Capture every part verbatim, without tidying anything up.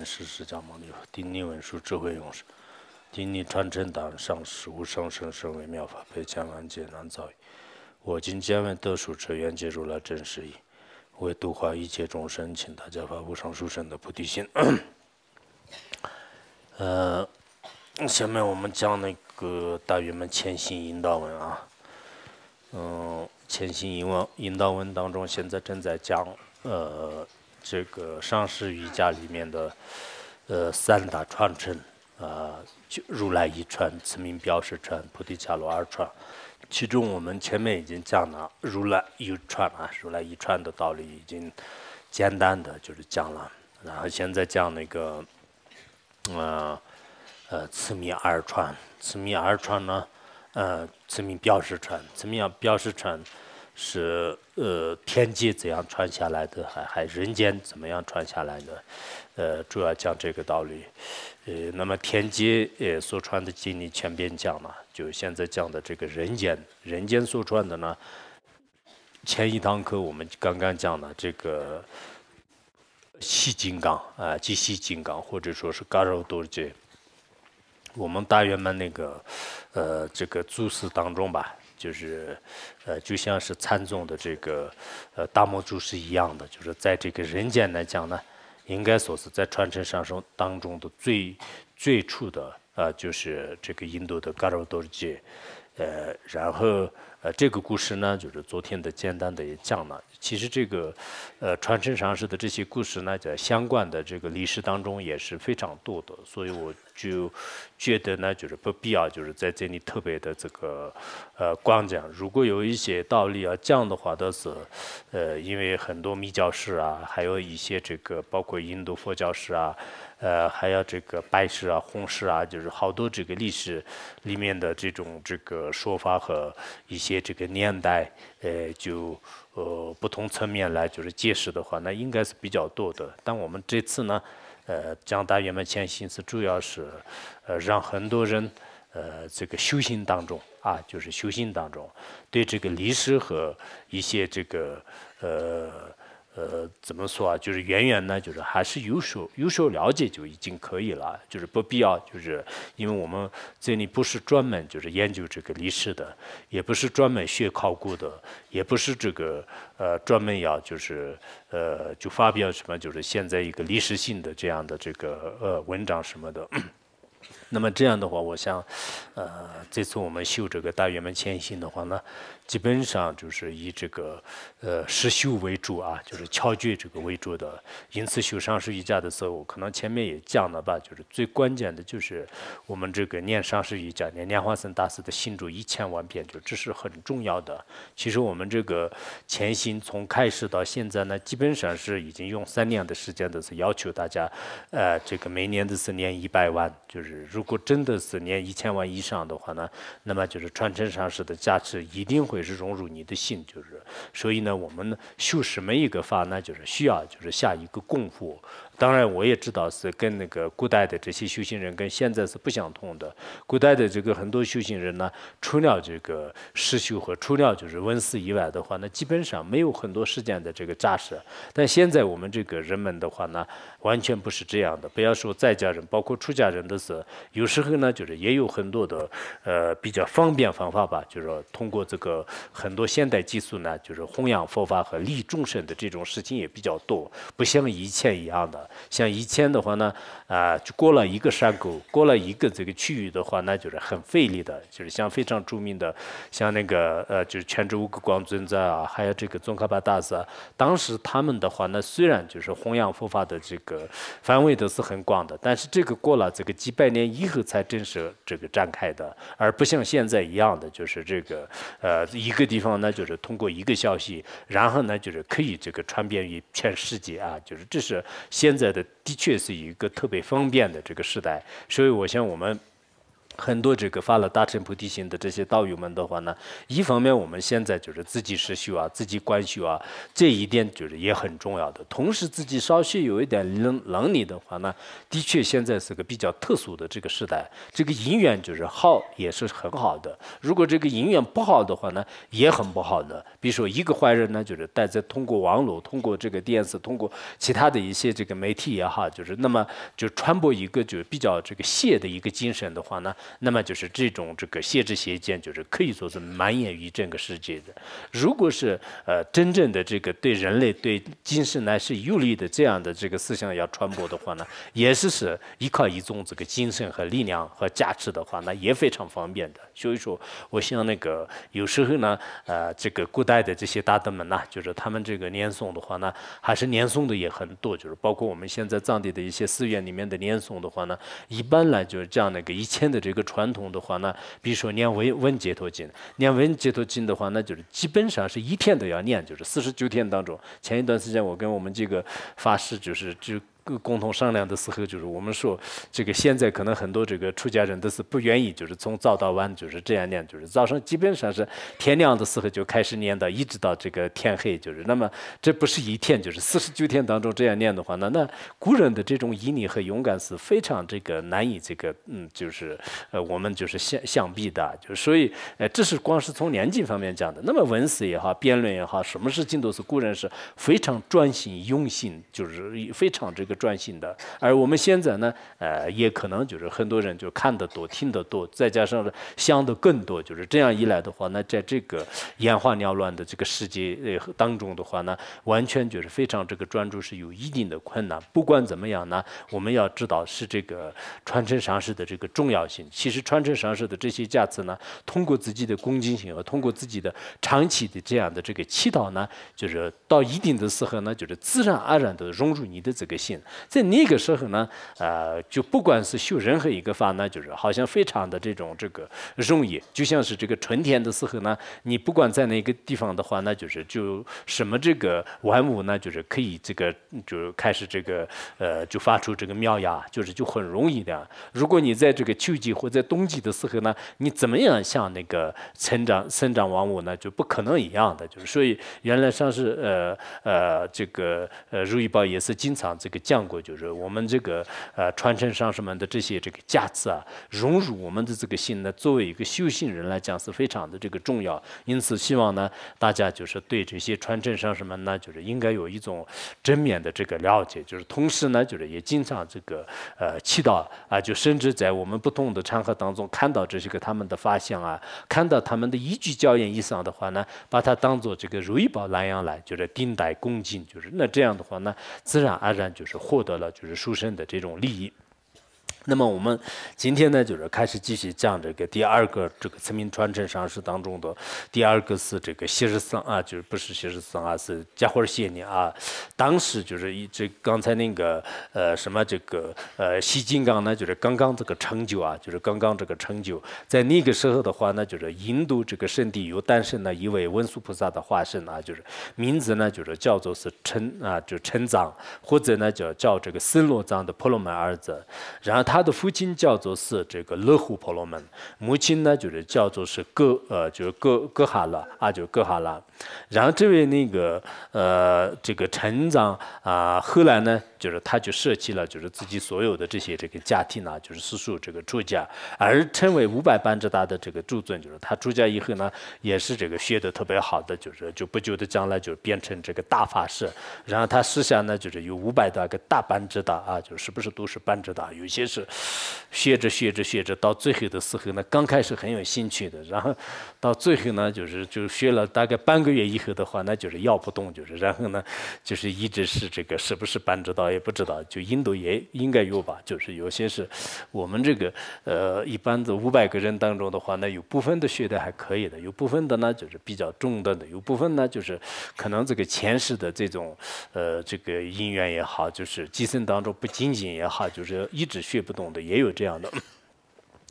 师释迦牟尼佛，顶礼文殊智慧勇士，顶礼传承党上师无上甚深微妙法，被千万劫难遭遇。我今见闻得殊彻愿解如来真实义，为度化一切众生，请大家发无上殊胜的菩提心。呃，下面我们讲那个大圆满前行引导文啊，嗯，前行引导引导文当中，现在正在讲呃这个上师瑜伽里面的呃三大传承啊、呃，如来一传、慈名表示传、菩提伽罗二传。其中我们前面已经讲了如来一传啊，如来一传的道理已经简单的就是讲了，然后现在讲那个呃呃慈名二传，慈名二传呢，呃慈名表示传，慈名表示传是呃天界怎样传下来的，还还人间怎么样传下来的，呃主要讲这个道理。呃，那么天界呃所传的经历全篇讲了，就现在讲的这个人间，人间所传的呢，前一堂课我们刚刚讲了这个细金刚啊，即细金刚，或者说是嘎肉多杰，我们大圆满那个呃这个祖师当中吧。就是呃，就像是禅宗的这个呃大摩祖师一样的，就是在这个人间来讲呢，应该说是在传承上生当中的最最初的呃，就是这个印度的嘎罗多杰，呃，然后呃这个故事呢，就是昨天的简单的也讲了。其实这个呃传承上师的这些故事呢，在相关的这个历史当中也是非常多的，所以我就觉得呢，就是不必要就是在这里特别的这个呃光讲。如果有一些道理要讲的话，都是呃因为很多密教师啊，还有一些这个包括印度佛教师啊。呃，还有这个白事啊、红事啊，就是好多这个历史里面的这种这个说法和一些这个年代，呃，就呃不同层面来就是解释的话，那应该是比较多的。但我们这次呢，呃，讲大圆满前行是主要是呃让很多人呃这个修行当中啊，就是修行当中对这个历史和一些这个呃。呃，怎么说啊？就是远远呢，就是还是有所有所了解就已经可以了，就是不必要，就是因为我们这里不是专门就是研究这个历史的，也不是专门学考古的，也不是这个呃专门要就是呃就发表什么就是现在一个历史性的这样的这个呃文章什么的。那么这样的话，我想，呃，这次我们修这个大圆满前行的话呢，基本上就是以这个呃实修为主啊，就是敲诀这个为主的。因此修上师瑜伽的时候，可能前面也讲了吧，就是最关键的就是我们这个念上师瑜伽，念莲花生大师的心咒一千万遍，就这是很重要的。其实我们这个前行从开始到现在呢，基本上是已经用三年的时间的是要求大家，呃，这个每年的是念一百万，就是。如果真的是念一千万以上的话呢，那么就是传承上师的价值一定会是融入你的心，就是所以呢，我们修什么一个法呢，就是需要就是下一个功夫。当然，我也知道是跟那个古代的这些修行人跟现在是不相同的。古代的这个很多修行人呢，除了这个实修和除了就是闻思以外的话，那基本上没有很多时间的这个扎实。但现在我们这个人们的话呢，完全不是这样的。不要说在家人，包括出家人的是，有时候呢，就是也有很多的呃比较方便方法吧，就是说通过这个很多现代技术呢，就是弘扬佛法和利众生的这种事情也比较多，不像以前一样的。像以前的话呢，啊、呃，就过了一个山沟，过了一个这个区域的话，那就是很费力的。就是像非常著名的，像那个呃，就是全智五个光尊者啊，还有这个宗喀巴大师啊，当时他们的话呢，虽然就是弘扬佛法的这个范围都是很广的，但是这个过了这个几百年以后才正式这个展开的，而不像现在一样的，就是这个呃一个地方呢，就是通过一个消息，然后呢就是可以这个传遍于全世界啊，就是这是现在的的确是一个特别方便的这个时代，所以我想我们很多这个发了大乘菩提心的这些道友们的话呢，一方面我们现在就是自己实修啊，自己观修啊，这一点就是也很重要的。同时自己稍许有一点能能力的话呢，的确现在是个比较特殊的这个时代，这个因缘就是好也是很好的。如果这个因缘不好的话呢，也很不好的。比如说一个坏人呢，就是带着通过网络、通过这个电视、通过其他的一些这个媒体也好，就是那么就传播一个就是比较这个邪的一个精神的话呢。那么就是这种这个邪知邪见，就是可以说是蔓延于整个世界的。如果是呃真正的这个对人类、对精神乃是有利的这样的这个思想要传播的话呢，也是是依靠一种这个精神和力量和价值的话，那也非常方便的。所以说，我想那个有时候呢，呃，这个古代的这些大德们呐，就是他们这个念诵的话呢，还是念诵的也很多，就是包括我们现在藏地的一些寺院里面的念诵的话呢，一般来就是这样的一个以前的这个传统的话呢，比如说念文文解脱经，念文解脱经的话，那就是基本上是一天都要念，就是四十九天当中。前一段时间我跟我们这个法师就是就。共同商量的时候，就是我们说，这个现在可能很多这个出家人都是不愿意，就是从早到晚就是这样念，就是早上基本上是天亮的时候就开始念到，一直到这个天黑，就是那么这不是一天，就是四十九天当中这样念的话，那那古人的这种毅力和勇敢是非常这个难以这个嗯，就是呃我们就是相相比的，就所以呃这是光是从年纪方面讲的。那么文史也好，辩论也好，什么事情都是古人是非常专心用心，就是非常这个。专心的，而我们现在呢，呃，也可能就是很多人就看得多、听得多，再加上想的更多，就是这样一来的话，那在这个眼花缭乱的这个世界呃当中的话呢，完全就是非常这个专注是有一定的困难。不管怎么样呢，我们要知道是这个传承上师的这个重要性。其实传承上师的这些价值呢，通过自己的恭敬心和通过自己的长期的这样的这个祈祷呢，就是到一定的时候呢，就是自然而然的融入你的这个心。在那个时候呢，呃，就不管是修任何一个法呢，就是好像非常的这种这个容易，就像是这个春天的时候呢，你不管在哪个地方的话，那就是就什么这个万物呢，就是可以这个就开始这个呃就发出这个苗芽，就是就很容易的。如果你在这个秋季或在冬季的时候呢，你怎么样像那个成长生长万物呢，就不可能一样的，就是所以原来上是呃呃这个呃如意宝也是经常这个讲过，就是我们这个呃传承上师们的这些这个价值啊，融入我们的这个心呢，作为一个修行人来讲是非常的这个重要。因此，希望呢大家就是对这些传承上师们呢，就是应该有一种正面的这个了解，就是同时呢，就是也经常这个呃祈祷啊，就甚至在我们不同的场合当中看到这些个他们的发相啊，看到他们的一句教言以上的话呢，把它当做这个如意宝南阳来，就是顶戴恭敬，就是那这样的话呢，自然而然就是获得了就是殊胜的这种利益。那么我们今天呢，就是开始继续讲这个第二个这个慈名传承上师当中的第二个是这个谢日僧啊，就是不是谢日僧啊，是迦慧谢尼啊。当时就是一这刚才那个呃什么这个呃西金刚呢，就是刚刚这个成就啊，就是刚刚这个成就，在那个时候的话呢，就是印度这个圣地有诞生了一位文殊菩萨的化身啊，就是名字呢就是叫做是陈啊，就陈藏，或者呢叫叫这个森罗藏的婆罗门儿子，然后他的父亲叫做是这个乐护婆罗门，母亲呢就是叫做是哥呃就是哥哥哈拉啊，就是哥哈拉。然后这位那个呃这个陈藏啊，后来呢就是他就舍弃了就是自己所有的这些这个家庭啊，就是四处这个出家，而成为五百班智达的这个诸尊，就是他出家以后呢，也是这个学得特别好的，就是就不久的将来就变成这个大法师。然后他私下呢就是有五百多个大班智达啊，就是不是都是班智达，有些是学着学着学着到最后的时候呢，刚开始很有兴趣的，然后到最后呢就是就学了大概半个月以后的话，那就是要不动，就是然后呢就是一直是这个是不是班智达也不知道，就印度也应该有吧，就是有些是我们这个呃一般的五百个人当中的话呢，有部分的学的还可以的，有部分的呢就是比较中等的，有部分呢就是可能这个前世的这种呃这个因缘也好，就是寄生当中不精进也好，就是一直学不动的，也有这样的。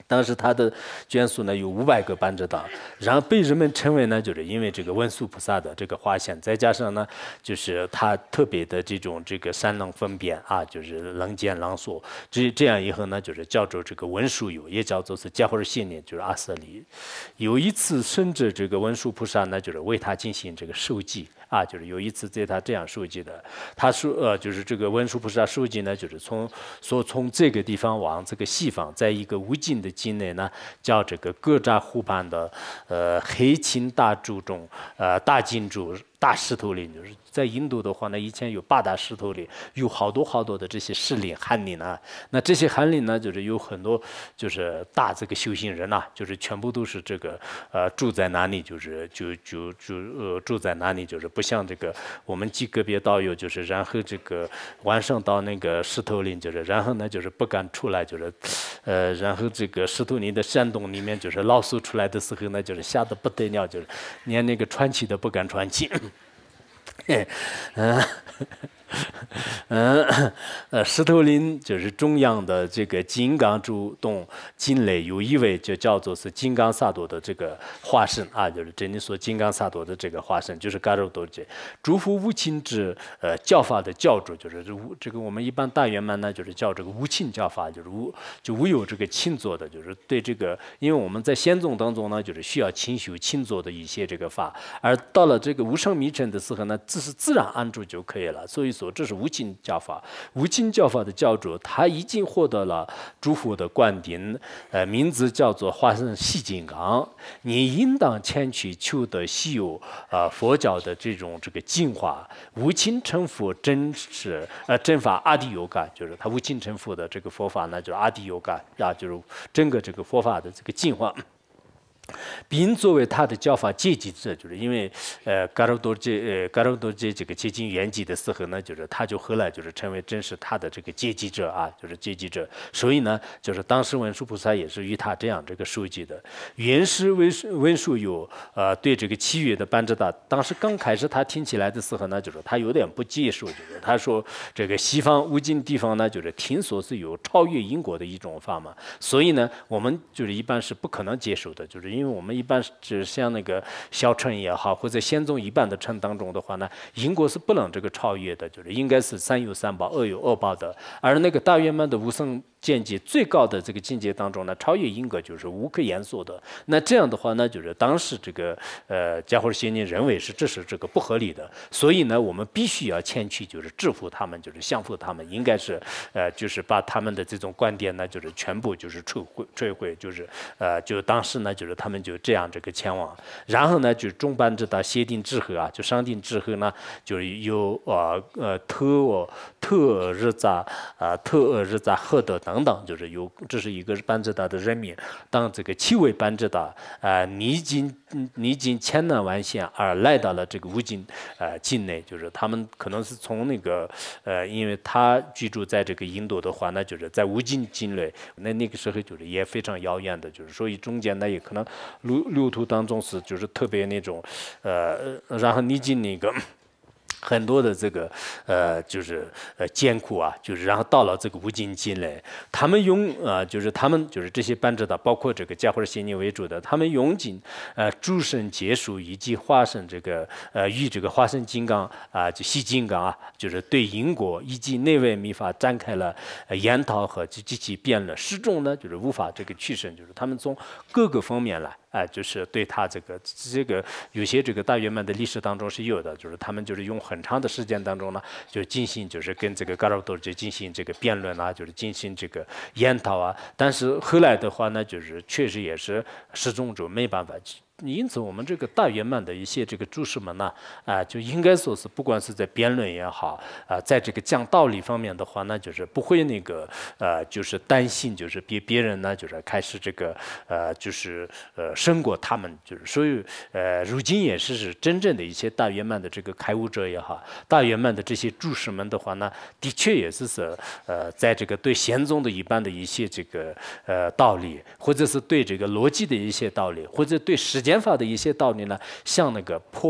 当时他的眷属呢有五百个班智达，然后被人们称为呢，就是因为这个文殊菩萨的这个化现，再加上呢，就是他特别的这种这个善能分辨啊，就是能见能说，这这样以后呢，就是叫做这个文殊有，也叫做是迦获谢念，就是阿舍利。有一次，甚至这个文殊菩萨呢，就是为他进行这个受记。啊，就是有一次对他这样受记的，他说呃，就是这个文殊菩萨受记呢，就是从说从这个地方往这个西方，在一个无尽的境内呢，叫这个格扎湖畔的呃黑青大柱中呃大金柱大石头林，就是在印度的话呢，以前有八大石头林，有好多好多的这些石林寒林啊。那这些寒林呢，就是有很多就是大这个修行人呐、啊，就是全部都是这个呃住在哪里，就是就就就呃住在哪里，就是不像这个我们几个别道友，就是然后这个晚上到那个石头林，就是然后呢就是不敢出来，就是呃然后这个石头林的山洞里面就是老鼠出来的时候呢，就是吓得不得了，就是连那个喘气都不敢喘气。嗯，嗯，呃，石头林就是中央的这个金刚柱洞境内有一位就叫做是金刚萨埵的这个化身啊，就是这里说金刚萨埵的这个化身，就是嘎肉多杰，诸佛无亲之呃教法的教主，就是无这个我们一般大圆满呢，就是叫这个无亲教法，就是无就无有这个亲做的，就是对这个，因为我们在仙宗当中呢，就是需要亲修亲做的一些这个法，而到了这个无上密乘的时候呢，只是自然安住就可以了，所以说这是无亲教法。无亲教法的教主，他已经获得了诸佛的灌顶，呃，名字叫做化身细金刚。你应当前去求得稀有啊、呃、佛教的这种这个净化。无亲成佛真是呃真法阿底尤嘎，就是他无亲成佛的这个佛法呢，就是阿底尤嘎啊，就是整个这个佛法的这个净化。并作为他的教法接近者，就是因为呃嘎鲁多杰呃嘎鲁多杰这个接近圆寂的时候呢，就是他就后来就是成为真是他的这个接济者啊，就是接济者。所以呢，就是当时文殊菩萨也是与他这样这个受记的。原始文文殊有呃对这个七月的班智达，当时刚开始他听起来的时候呢，就是他有点不接受，就是他说这个西方无尽地方呢，就是听说是有超越因果的一种法嘛，所以呢，我们就是一般是不可能接受的，就是因为我们一般只像那个小乘也好，或者仙宗一般的乘当中的话呢，因果是不能这个超越的，就是应该是三有三报，恶有恶报的。而那个大圆满的无生见解最高的这个境界当中呢，超越因果就是无可言说的。那这样的话呢，就是当时这个呃迦获谢念认为是这是这个不合理的，所以呢，我们必须要前去，就是制服他们，就是降服他们，应该是呃就是把他们的这种观点呢，就是全部就是摧毁摧毁，就是呃就当时呢，就是他们就这样这个前往，然后呢，就中班智达协定之后啊，就商定之后呢，就是有呃呃特哦特日扎啊特厄日扎赫德等等，就是有这是一个班智达的人民，当这个七位班智达啊历经历经千难万险而来到了这个无尽呃境内，就是他们可能是从那个呃，因为他居住在这个印度的话，那就是在无尽境内，那那个时候就是也非常遥远的，就是所以中间呢也可能路路途当中是就是特别那种呃，然后历经那个。很多的这个呃，就是呃艰苦啊，就是然后到了这个无尽境内，他们用呃，就是他们就是这些班智达，包括这个迦获谢念为主的，他们用尽呃诸神劫数以及化身这个呃与这个化身金刚啊，就细金刚啊，就是对因果以及内外密法展开了呃研讨和及其辩论，始终呢就是无法这个取胜，就是他们从各个方面来。哎、呃，就是对他这个这个有些这个大圆满的历史当中是有的，就是他们就是用很长的时间当中呢，就进行就是跟这个嘎鲁多就进行这个辩论啊，就是进行这个研讨啊。但是后来的话呢，就是确实也是始终就没办法。因此，我们这个大圆满的一些这个注释们呢，啊、呃，就应该说是，不管是在辩论也好，啊、呃，在这个讲道理方面的话呢，就是不会那个呃，就是担心，就是别别人呢，就是开始这个呃，就是呃，胜过他们，就是所以呃，如今也是是真正的一些大圆满的这个开悟者也好，大圆满的这些注释们的话呢，的确也是是呃，在这个对贤宗的一般的一些这个呃道理，或者是对这个逻辑的一些道理，或者对时间法的一些道理呢，向那个破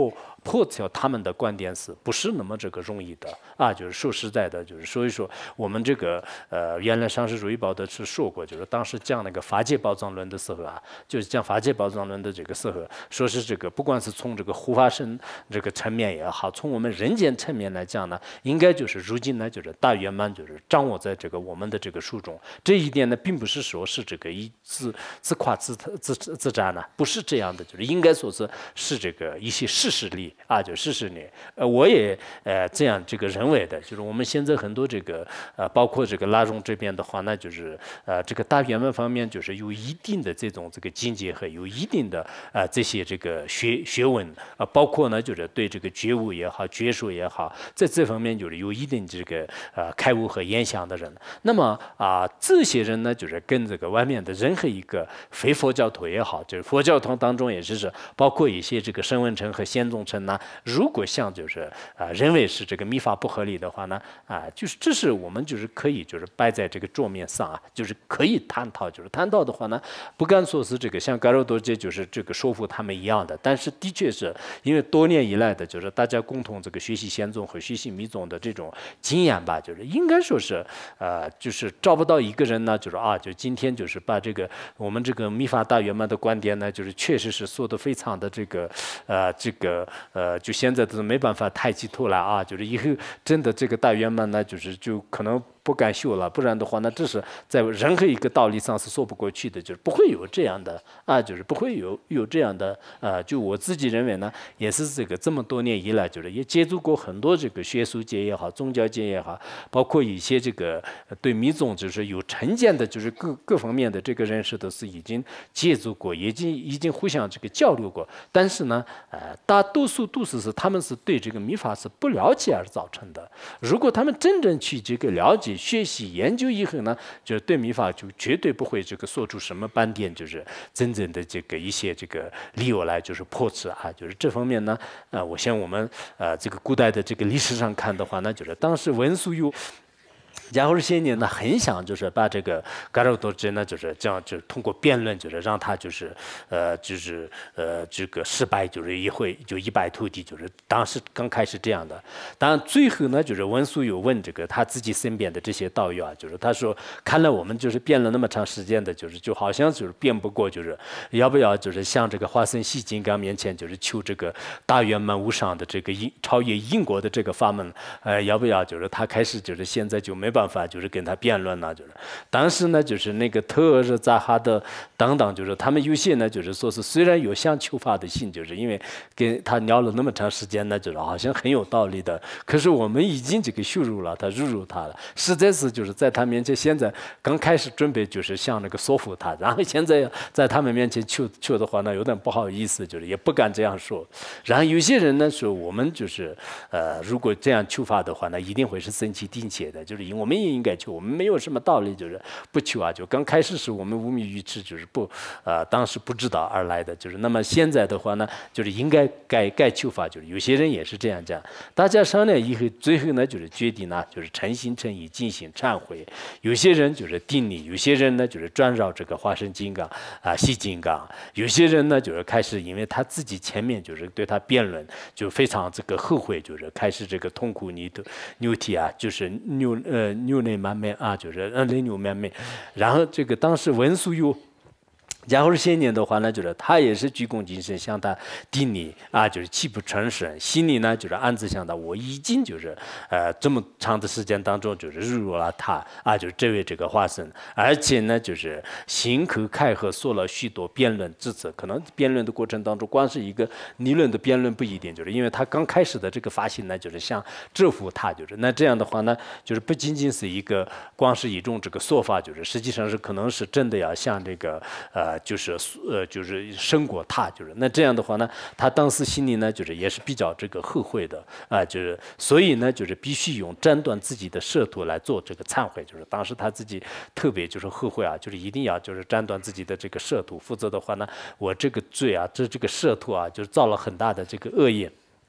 破掉他们的观点是不是那么这个容易的啊？就是说实在的，就是所以说我们这个呃，原来上市主义报的是说过，就是当时讲那个法界宝藏论的时候啊，就是讲法界宝藏论的这个时候，说是这个不管是从这个护法神这个层面也好，从我们人间层面来讲呢，应该就是如今呢，就是大圆满就是掌握在这个我们的这个书中。这一点呢，并不是说是这个一自自夸自自自赞呢，不是这样的，就是应该说是是这个一些事实力啊，就事实力。呃，我也呃这样这个认为的，就是我们现在很多这个呃，包括这个拉荣这边的话，那就是呃这个大圆满方面就是有一定的这种这个境界和有一定的呃这些这个学学问啊、呃，包括呢就是对这个觉悟也好、觉说也好，在这方面就是有一定这个呃开悟和言想的人。那么啊、呃，这些人呢，就是跟这个外面的任何一个非佛教徒也好，就是佛教徒当中也是是包括一些这个声闻乘和显宗乘呢，如果像就是啊、呃、认为是这个密法不合理的话呢，啊、呃、就是这是我们就是可以就是摆在这个桌面上啊，就是可以探讨，就是探讨的话呢，不敢说是这个像嘎肉多杰就是这个说服他们一样的，但是的确是因为多年以来的就是大家共同这个学习显宗和学习密宗的这种经验吧，就是应该说是呃就是找不到一个人呢，就是啊就今天就是把这个我们这个密法大圆满的观点呢，就是确实是说的非常的这个呃这个呃就现在都是没办法抬起头来啊，就是以后真的这个大圆满呢，就是就可能不敢修了，不然的话呢，这是在任何一个道理上是说不过去的，就是不会有这样的啊，就是不会有有这样的呃，就我自己认为呢，也是这个这么多年以来，就是也接触过很多这个学术界也好，宗教界也好，包括一些这个对密宗就是有成见的，就是各各方面的这个认识都是已经接触过，已经已经互相这个交流过，但是呢，呃，大多数都是是他们是对这个密法是不了解而造成的。如果他们真正去这个了解、学习、研究以后呢，就是对密法就绝对不会这个说出什么半点就是真正的这个一些这个理由来就是破斥啊，就是这方面呢，呃，我想我们呃这个古代的这个历史上看的话呢，就是当时文殊有。然后这些年呢，很想就是把这个嘎肉多吉呢，就是这样，就是通过辩论，就是让他就是呃，就是呃，这个失败，就是一回就一败涂地，就是当时刚开始这样的。当然最后呢，就是文殊有问这个他自己身边的这些道友啊，就是他说，看来我们就是辩了那么长时间的，就是就好像就是辩不过，就是要不要就是向这个化身系金刚面前，就是求这个大圆满无上的这个因超越因果的这个法门，呃，要不要就是他开始就是现在就没办法，就是跟他辩论了，就是当时呢，就是那个特尔日扎哈的等等，就是他们有些呢，就是说是虽然有想求法的心，就是因为跟他聊了那么长时间呢，就是好像很有道理的，可是我们已经这个羞辱了他，侮辱他了，实在是就是在他面前，现在刚开始准备就是像那个说服他，然后现在在他们面前求求的话呢，有点不好意思，就是也不敢这样说。然后有些人呢说我们就是呃，如果这样求法的话呢，一定会是生气定切的，就是因为我们也应该求，我们没有什么道理就是不求啊，就刚开始是我们无名愚痴，就是不呃当时不知道而来的，就是那么现在的话呢，就是应该该该求法，就是有些人也是这样讲，大家商量以后，最后呢就是决定呢就是诚心诚意进行忏悔，有些人就是定力，有些人呢就是转绕这个化身金刚啊系金刚，有些人呢就是开始因为他自己前面就是对他辩论就非常这个后悔，就是开始这个痛苦你的牛体啊，就是牛呃牛内满面啊，就是呃内牛满面，然后这个当时文殊有。然后这些年的话呢，就是他也是鞠躬尽瘁向他顶礼啊，就是泣不成声，心里呢就是暗自想到，我已经就是呃这么长的时间当中就是侮辱了他啊，就是这位这个化身，而且呢就是心口开合说了许多辩论之词，可能辩论的过程当中，光是一个理论的辩论不一定，就是因为他刚开始的这个发心呢，就是想折服他，就是那这样的话呢，就是不仅仅是一个光是一种这个说法，就是实际上是可能是真的要向这个呃。就是呃，就是胜过他，就是那这样的话呢，他当时心里呢，就是也是比较这个后悔的啊、呃，就是所以呢，就是必须用斩断自己的舌头来做这个忏悔，就是当时他自己特别就是后悔啊，就是一定要就是斩断自己的这个舌头，否则的话呢，我这个罪啊，这这个舌头啊，就是造了很大的这个恶业。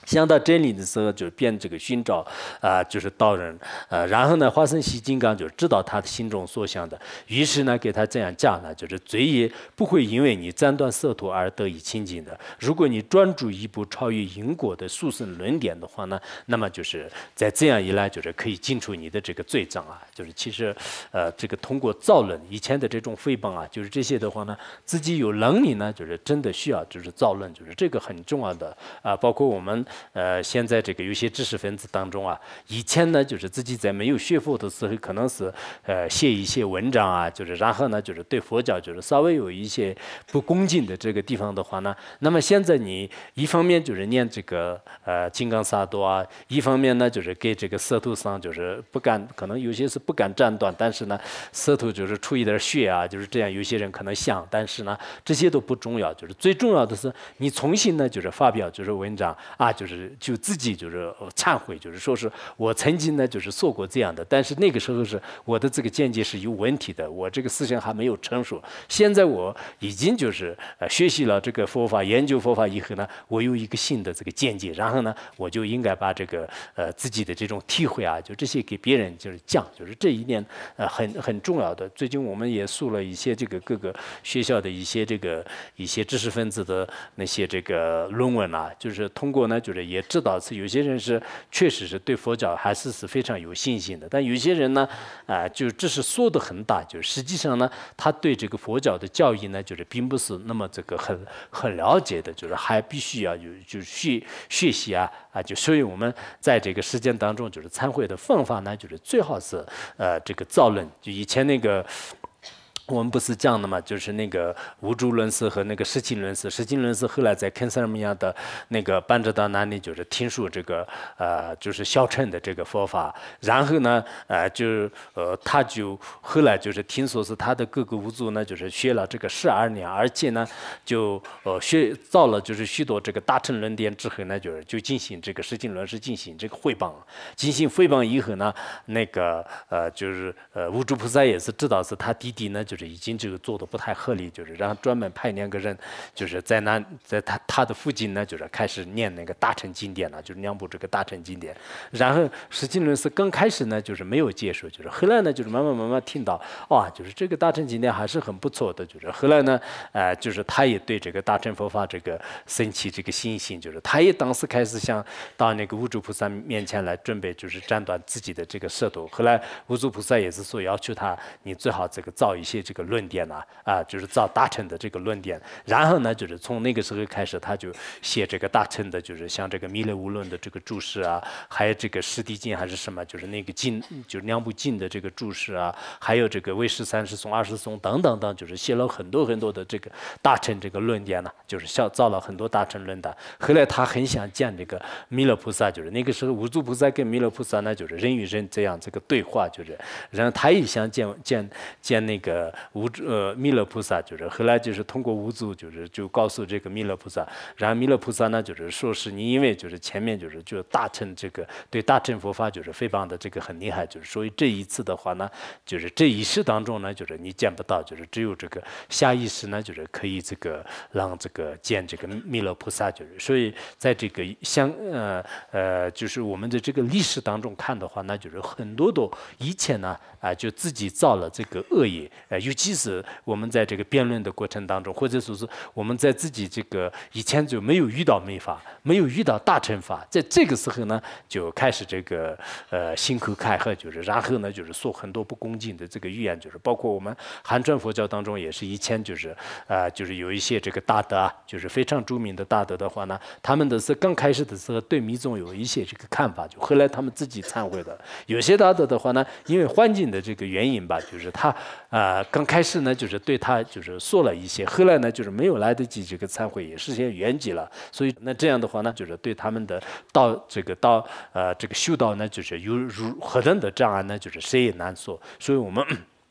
想到真理的时候，就便这个寻找啊、呃，就是道人，呃，然后呢，化身西金刚就知道他的心中所想的，于是呢，给他这样讲呢，就是罪业不会因为你斩断色土而得以清净的。如果你专注一步超越因果的殊胜论点的话呢，那么就是在这样一来，就是可以尽除你的这个罪障啊。就是其实，呃，这个通过造论以前的这种诽谤啊，就是这些的话呢，自己有能力呢，就是真的需要就是造论，就是这个很重要的啊、呃，包括我们。呃，现在这个有些知识分子当中啊，以前呢就是自己在没有学佛的时候，可能是呃写一些文章啊，就是然后呢就是对佛教就是稍微有一些不恭敬的这个地方的话呢，那么现在你一方面就是念这个呃金刚萨埵啊，一方面呢就是给这个色土上就是不敢，可能有些是不敢斩断，但是呢色土就是出一点血啊，就是这样，有些人可能想，但是呢这些都不重要，就是最重要的是你重新呢就是发表就是文章啊，就是。就是就自己就是忏悔，就是说是我曾经呢就是做过这样的，但是那个时候是我的这个见解是有问题的，我这个思想还没有成熟。现在我已经就是呃学习了这个佛法，研究佛法以后呢，我有一个新的这个见解，然后呢，我就应该把这个呃自己的这种体会啊，就这些给别人就是讲，就是这一点呃很很重要的。最近我们也诉了一些这个各个学校的一些这个一些知识分子的那些这个论文啊，就是通过呢就是。也知道是有些人是确实是对佛教还是是非常有信心的，但有些人呢，啊、呃，就这是说的很大，就实际上呢，他对这个佛教的教义呢，就是并不是那么这个很很了解的，就是还必须要有就学学习啊啊，就所以我们在这个实践当中，就是参会的方法呢，就是最好是呃这个造论，就以前那个。我们不是讲的嘛，就是那个无主论师和那个实情论师。实情论师后来在肯萨尔米亚的那个班哲达那里，就是听说这个呃，就是小乘的这个佛法，然后呢，呃，就呃，他就后来就是听说是他的哥哥无主呢，就是学了这个十二年，而且呢，就呃学造了就是许多这个大乘论点之后呢，就是就进行这个实情论师进行这个汇报，进行汇报以后呢，那个呃就是呃无主菩萨也是知道是他弟弟呢就。就是已经这个做的不太合理，就是然后专门派两个人，就是在那在他他的附近呢，就是开始念那个大乘经典了，就是两部这个大乘经典。然后实际论是刚开始呢，就是没有接受，就是后来呢，就是慢慢慢慢听到，哇，就是这个大乘经典还是很不错的，就是后来呢，呃，就是他也对这个大乘佛法这个升起这个信心，就是他也当时开始想到那个无主菩萨面前来准备，就是斩断自己的这个舌头。后来无主菩萨也是说要求他，你最好这个造一些。这个论点啊，啊，就是造大乘的这个论点，然后呢，就是从那个时候开始，他就写这个大乘的，就是像这个弥勒无论的这个注释啊，还有这个释地经还是什么，就是那个经，就是两部经的这个注释啊，还有这个唯识三十颂、二十颂等等等，就是写了很多很多的这个大乘这个论点呢、啊，就是造造了很多大乘论的。后来他很想见这个弥勒菩萨，就是那个时候无主菩萨跟弥勒菩萨呢，就是人与人这样这个对话，就是然后他也想见见见那个。无呃弥勒菩萨就是后来就是通过无主就是就告诉这个弥勒菩萨，然后弥勒菩萨呢就是说是你因为就是前面就是就大乘这个对大乘佛法就是诽谤的这个很厉害，就是所以这一次的话呢，就是这一世当中呢就是你见不到，就是只有这个下一世呢就是可以这个让这个见这个弥勒菩萨，就是所以在这个相呃呃就是我们的这个历史当中看的话，那就是很多的以前呢啊、呃、就自己造了这个恶业，呃尤其是我们在这个辩论的过程当中，或者说是我们在自己这个以前就没有遇到密法，没有遇到大乘法，在这个时候呢，就开始这个呃心口开合，就是然后呢，就是说很多不恭敬的这个语言，就是包括我们汉传佛教当中也是以前就是啊、呃、就是有一些这个大德啊，就是非常著名的大德的话呢，他们的是刚开始的时候对密宗有一些这个看法，就后来他们自己忏悔的。有些大德的话呢，因为环境的这个原因吧，就是他啊。呃刚开始呢，就是对他就是说了一些，后来呢，就是没有来得及这个忏悔，也实现圆寂了。所以那这样的话呢，就是对他们的道这个道呃这个修道呢，就是有如何等的障碍呢，就是谁也难说。所以我们。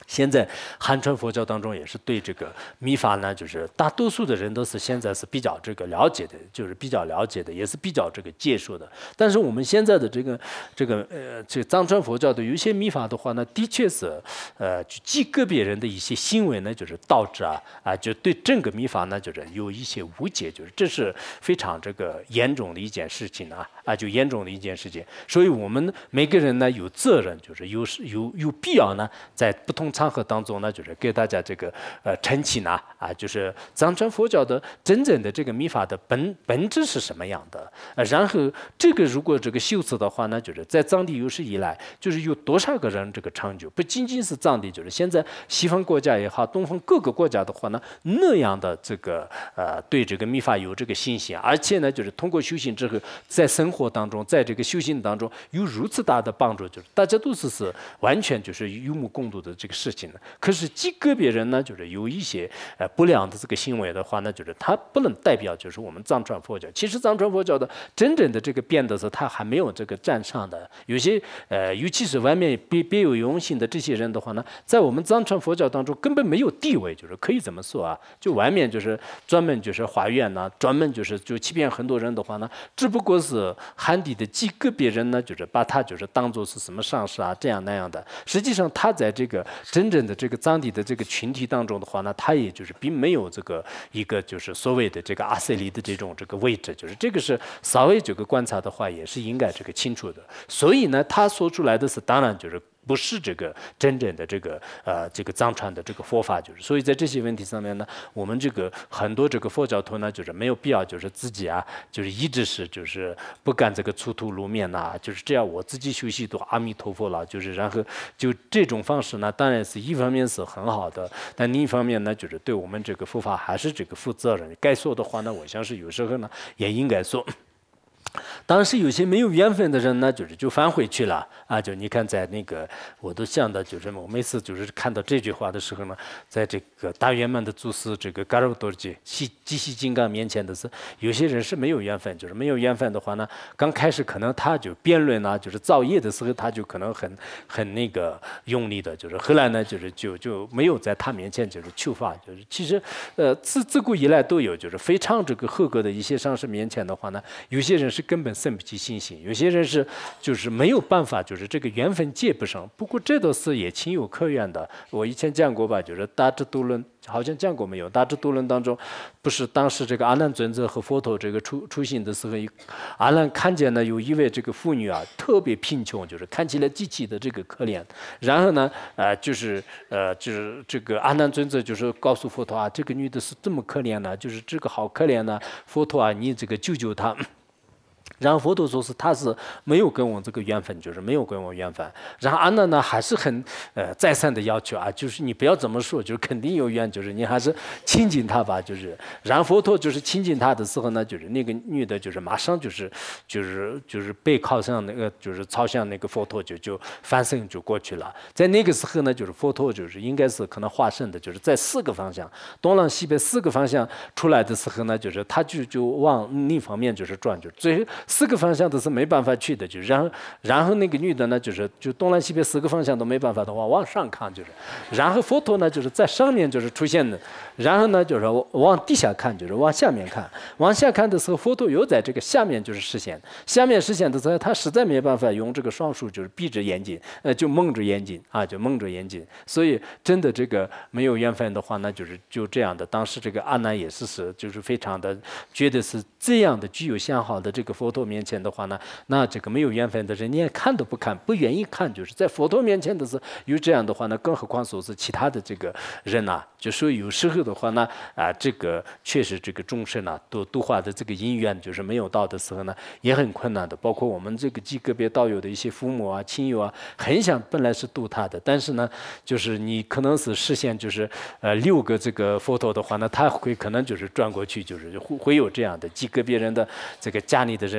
现在汉传佛教当中也是对这个密法呢，就是大多数的人都是现在是比较这个了解的，就是比较了解的，也是比较这个接受的。但是我们现在的这个这个呃，这个藏传佛教的有一些密法的话呢，的确是呃，极个别人的一些行为呢，就是导致啊啊，就对整个密法呢，就是有一些误解，就是这是非常这个严重的一件事情啊啊，就严重的一件事情。所以我们每个人呢有责任，就是有有有必要呢，在不同场合当中呢，就是给大家这个呃澄清呢啊，就是藏传佛教的真正的这个密法的本本质是什么样的？呃，然后这个如果这个修持的话呢，就是在藏地有史以来，就是有多少个人这个成就，不仅仅是藏地，就是现在西方国家也好，东方各个国家的话呢，那样的这个呃对这个密法有这个信心，而且呢，就是通过修行之后，在生活当中，在这个修行当中有如此大的帮助，就是大家都是是完全就是有目共睹的这个事情呢。可是极个别人呢，就是有一些呃不良的这个行为的话呢，就是他不能代表就是我们藏传佛教。其实藏传佛教的真正的这个变的是，他还没有这个站上的。有些呃，尤其是外面别别有用心的这些人的话呢，在我们藏传佛教当中根本没有地位，就是可以这么说啊。就外面就是专门就是花园呐、啊，专门就是就欺骗很多人的话呢，只不过是汉地的极个别人呢，就是把他就是当做是什么上师啊这样那样的。实际上他在这个真正的这个藏地的这个群体当中的话呢，他也就是并没有这个一个就是所谓的这个阿塞里的这种这个位置，就是这个是稍微这个观察的话，也是应该这个清楚的。所以呢，他说出来的是当然就是不是这个真正的这个呃这个藏传的这个佛法，就是所以在这些问题上面呢，我们这个很多这个佛教徒呢，就是没有必要就是自己啊，就是一直是就是不干这个出头露面呐、啊，就是这样我自己修习都阿弥陀佛了，就是然后就这种方式呢，当然是一方面是很好的，但另一方面呢，就是对我们这个佛法还是这个负责任。该说的话呢，我相信有时候呢也应该说。当时有些没有缘分的人呢，就是就返回去了啊！就你看，在那个我都想到，就是我每次就是看到这句话的时候呢，在这个大圆满的祖师这个嘎鲁多吉西基西金刚面前的是，有些人是没有缘分，就是没有缘分的话呢，刚开始可能他就辩论啊，就是造业的时候，他就可能很很那个用力的，就是后来呢，就是就就没有在他面前就是求法，就是其实呃自自古以来都有，就是非常这个合格的一些上师面前的话呢，有些人是根本生不起信心，有些人是就是没有办法，就是这个缘分接不上。不过这都是也情有可原的。我以前讲过吧，就是大智度论，好像讲过没有？大智度论当中，不是当时这个阿难尊者和佛陀这个出出行的时候，阿难看见呢有一位这个妇女啊，特别贫穷，就是看起来极其的这个可怜。然后呢，呃，就是呃，就是这个阿难尊者就是告诉佛陀啊，这个女的是这么可怜呢、啊，就是这个好可怜呢、啊，佛陀啊，你这个救救她。然后佛陀说是他是没有跟我这个缘分，就是没有跟我缘分。然后阿难呢还是很呃再三的要求啊，就是你不要这么说，就是肯定有缘，就是你还是亲近他吧，就是。然后佛陀就是亲近他的时候呢，就是那个女的，就是马上就是就是就是背靠上那个就是朝向那个佛陀就就翻身就过去了。在那个时候呢，就是佛陀就是应该是可能化身的，就是在四个方向东南西北四个方向出来的时候呢，就是他就就往那方面就是转，就最后。四个方向都是没办法去的，就是然后然后那个女的呢，就是就东南西北四个方向都没办法的话，往上看就是，然后佛陀呢就是在上面就是出现的，然后呢就是往地下看就是往下面看，往下看的时候佛陀又在这个下面就是实现，下面实现的时候他实在没办法用这个双手就是闭着眼睛，呃就蒙着眼睛啊就蒙着眼睛，所以真的这个没有缘分的话呢，就是就这样的。当时这个阿难也是是就是非常的觉得是这样的具有相好的这个佛陀面前的话呢，那这个没有缘分的人连看都不看，不愿意看，就是在佛陀面前的是有这样的话呢，更何况说是其他的这个人呐、啊，就说有时候的话呢，啊，这个确实这个众生啊，度度化的这个因缘就是没有到的时候呢，也很困难的。包括我们这个极个别道友的一些父母啊、亲友啊，很想本来是度他的，但是呢，就是你可能是实现就是呃六个这个佛陀的话呢，他会可能就是转过去，就是会会有这样的极个别人的这个家里的人。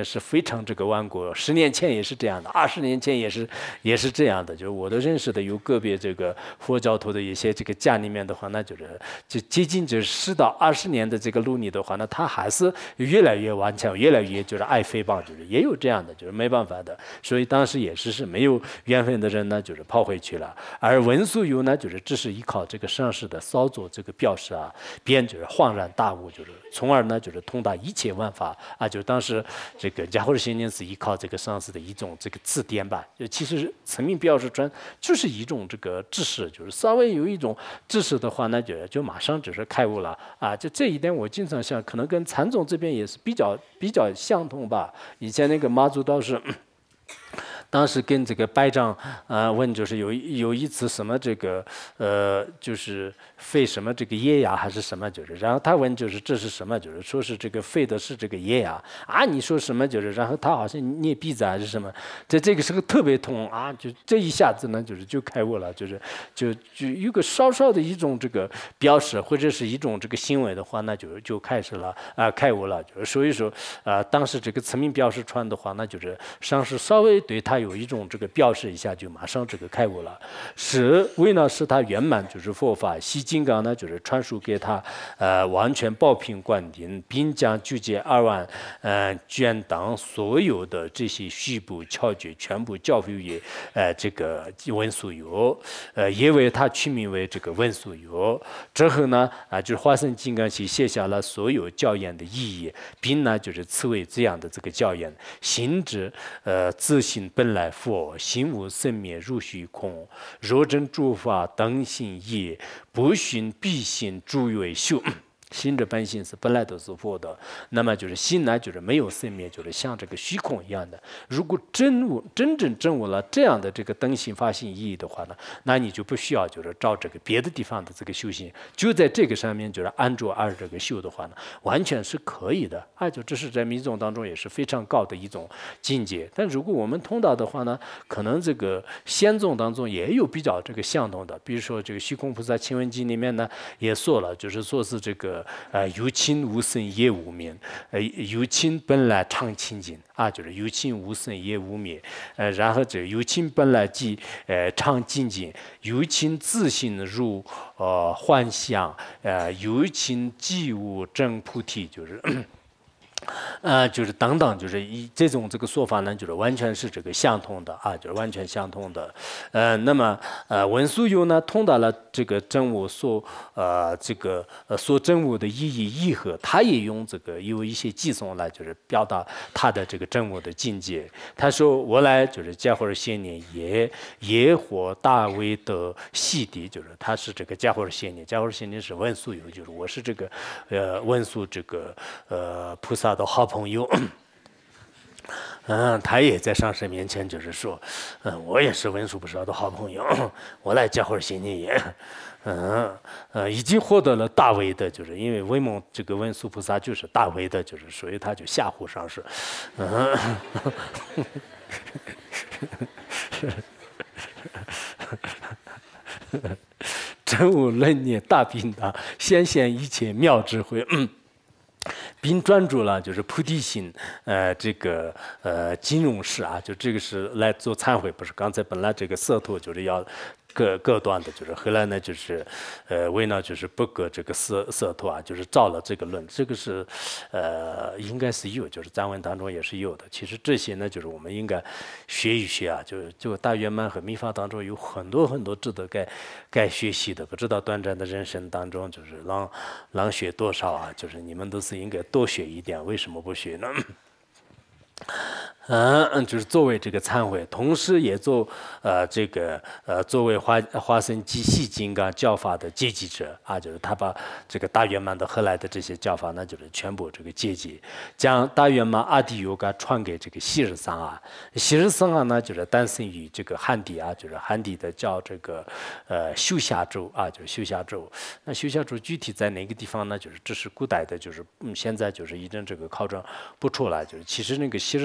是非常这个顽固，十年前也是这样的，二十年前也是也是这样的。就是我都认识的有个别这个佛教徒的一些这个家里面的话，那就是就接近这十到二十年的这个路尼的话，那他还是越来越顽强，越来越就是爱诽谤，就是也有这样的，就是没办法的。所以当时也是是没有缘分的人呢，就是跑回去了。而文殊游呢，就是只是依靠这个上师的稍作这个表示啊，便就是恍然大悟，就是从而呢就是通达一切万法啊。就是当时这个迦获先生是依靠这个上师的一种这个字典吧，就其实层面表示传就是一种这个知识，就是稍微有一种知识的话呢，就就马上就是开悟了啊。就这一点我经常想，可能跟禅宗这边也是比较比较相同吧。以前那个妈祖道士。当时跟这个白丈呃问，就是有有一次什么这个呃就是废什么这个耶牙还是什么，就是然后他问就是这是什么，就是说是这个废的是这个耶牙啊，你说什么就是然后他好像捏鼻子还是什么，在这个时候特别痛啊，就这一下子呢就是就开悟了，就是就就有个稍稍的一种这个表示或者是一种这个行为的话，那就就开始了啊、呃、开悟了，就是所以说啊、呃、当时这个词名表示传的话，那就是上师稍微对他有一种这个表示一下，就马上这个开悟了。是为了使他圆满，就是佛法西金刚呢，就是传授给他，呃，完全报品灌顶，并将具戒二万，呃，卷等所有的这些虚部窍诀全部教授于，呃，这个文殊游，呃，也为他取名为这个文殊游。之后呢，啊、呃，就是华严金刚系写下了所有教言的意义，并呢，就是赐为这样的这个教言：心之，呃，自性本来佛，心无生灭如虚空。若真诸法等性业，不寻必性诸为修。心的本性是本来都是佛的，那么就是心呢，就是没有生灭，就是像这个虚空一样的。如果真悟真正证悟了这样的这个等性法性意义的话呢，那你就不需要就是照这个别的地方的这个修行，就在这个上面就是安住而这个修的话呢，完全是可以的。啊，就这是在密宗当中也是非常高的一种境界。但如果我们通达的话呢，可能这个仙宗当中也有比较这个相同的，比如说这个虚空菩萨清文经里面呢也说了，就是说是这个。呃，有情无生也无灭，呃，有情本来常清净啊，就是有情无生也无灭，呃，然后这有情本来即呃常清净，有情自性如呃幻象，呃，有情即无真菩提，就是。呃，就是等等，就是以这种这个说法呢，就是完全是这个相同的啊，就是完全相同的。呃，那么呃，文殊游呢，通达了这个真我所呃这个呃所真我的意义意合，他也用这个有一些寄送来，就是表达他的这个真我的境界。他说：“我来就是迦获先年也也获大威的细谛，就是他是这个迦获先年，迦获先年是文殊游，就是我是这个呃文殊这个呃菩萨。”的好朋友，嗯，他也在上师面前就是说，嗯，我也是文殊菩萨的好朋友，我来迦获先年也，嗯，呃，已经获得了大威的，就是因为威蒙这个文殊菩萨就是大威的，就是所以他就吓唬上师，嗯。真悟论念大平等，显现一切妙智慧。嗯，并专注了就是菩提心，呃，这个呃金融式啊，就这个是来做忏悔，不是刚才本来这个色图就是要各各段的，就是后来呢就是呃为呢就是不隔这个色色图啊，就是照了这个论，这个是呃应该是有，就是藏文当中也是有的。其实这些呢就是我们应该学一学啊，就就大圆满和密法当中有很多很多值得该该学习的，不知道短暂的人生当中就是让让学多少啊，就是你们都是应该多学一点，为什么不学呢？嗯，就是作为这个忏悔，同时也做呃这个呃作为华华生基系金刚教法的接济者啊，就是他把这个大圆满的后来的这些教法，那就是全部这个接济，将大圆满阿底尤嘎传给这个昔日桑啊，昔日桑啊呢就是诞生于这个汉地啊，就是汉地的叫这个呃修夏州啊，就是修夏州。那修夏州具体在哪个地方呢？就是这是古代的，就是嗯现在就是已经这个考证不出来，就是其实那个昔日桑啊呢。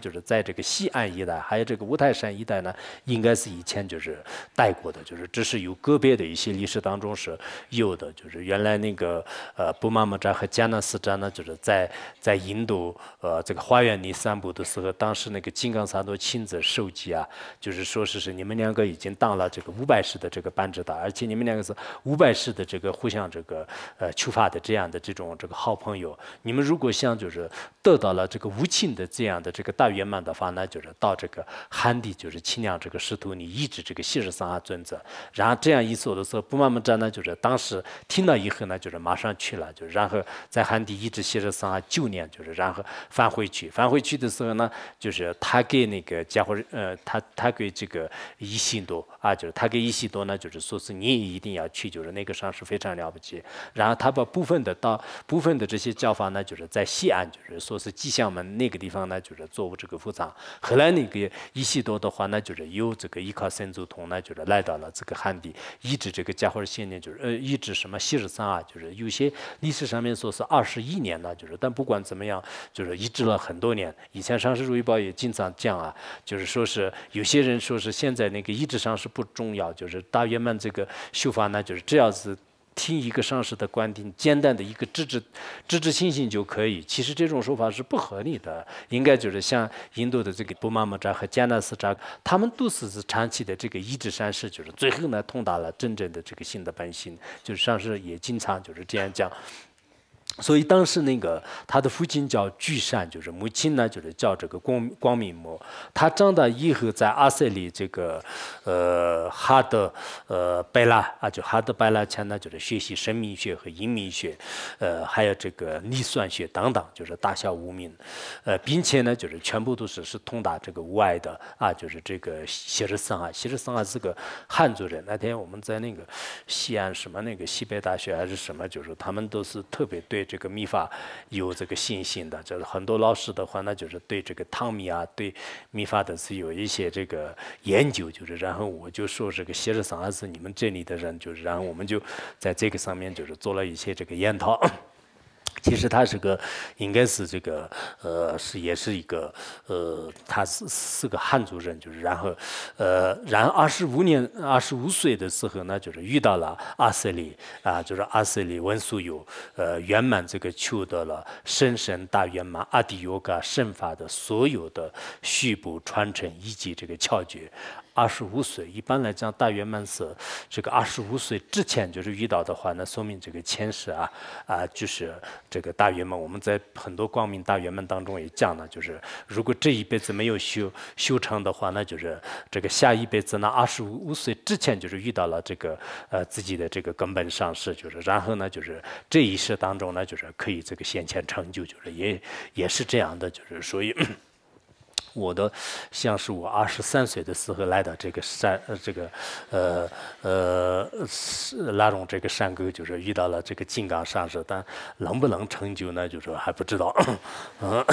就是在这个西安一带，还有这个五台山一带呢，应该是以前就是带过的，就是只是有个别的一些历史当中是有的，就是原来那个呃布玛莫扎和迦纳斯扎呢，就是在在印度呃这个花园里散步的时候，当时那个金刚萨埵亲自授记啊，就是说是是你们两个已经当了这个五百世的这个班智达，而且你们两个是五百世的这个互相这个呃出发的这样的这种这个好朋友，你们如果想就是得到了这个无尽的这样的这个大圆满的话呢，就是到这个汉地就是清凉这个师徒，你一直这个西日桑阿尊者，然后这样一说的时候，布玛莫扎呢就是当时听到以后呢，就是马上去了，就是然后在汉地一直西日桑阿九年，就是然后返回去，返回去的时候呢，就是他给那个家伙呃他他给这个伊西多啊，就是他给伊西多呢，就是说是你也一定要去，就是那个上是非常了不起，然后他把部分的到部分的这些教法呢，就是在西安，就是说是吉祥门那个地方呢，就是做这个服藏。后来那个伊西多的话呢，就是由这个依靠神祖通呢，就是来到了这个汉地，一直这个家伙先年就是呃一直什么西日桑啊，就是有些历史上面说是二十一年了，就是但不管怎么样，就是一直了很多年。以前上师如意宝也经常讲啊，就是说是有些人说是现在那个一直上是不重要，就是大圆满这个修法呢，就是只要是听一个上师的观点，简单的一个知之知之信心就可以。其实这种说法是不合理的，应该就是像印度的这个布玛莫扎和迦纳斯扎，他们都是是长期的这个一指山师，就是最后呢通达了真正的这个心的本性。就是上师也经常就是这样讲。所以当时那个他的父亲叫巨善，就是母亲呢就是叫这个光光明母。他长大以后在阿塞里这个呃哈德呃拜拉啊，就哈德拜拉前呢就是学习生命学和阴明学，呃还有这个历算学等等，就是大小无名，呃并且呢就是全部都是是通达这个无碍的啊，就是这个谢日僧啊，谢日僧啊是个汉族人。那天我们在那个西安什么那个西北大学还是什么，就是他们都是特别对这个密法有这个信心的，就是很多老师的话，那就是对这个汤密啊，对密法的是有一些这个研究，就是然后我就说这个谢日桑是你们这里的人，就是然后我们就在这个上面就是做了一些这个研讨。其实他是个，应该是这个，呃，是也是一个，呃，他是是个汉族人，就是然后，呃，然后二十五年，二十五岁的时候呢，就是遇到了阿瑟里啊，就是阿瑟里文殊有，呃，圆满这个求得了深深大圆满阿底尤嘎圣法的所有的续补传承以及这个窍诀。二十五岁，一般来讲，大圆满是这个二十五岁之前就是遇到的话，那说明这个前世啊啊，就是这个大圆满。我们在很多光明大圆满当中也讲了，就是如果这一辈子没有修修成的话，那就是这个下一辈子呢，二十五岁之前就是遇到了这个呃自己的这个根本上师，就是然后呢，就是这一世当中呢，就是可以这个显前成就，就是也也是这样的，就是所以。我的像是我二十三岁的时候来到这个山，呃，这个呃呃拉拢这个山沟，就是遇到了这个金刚上师，但能不能成就呢？就是还不知道。嗯，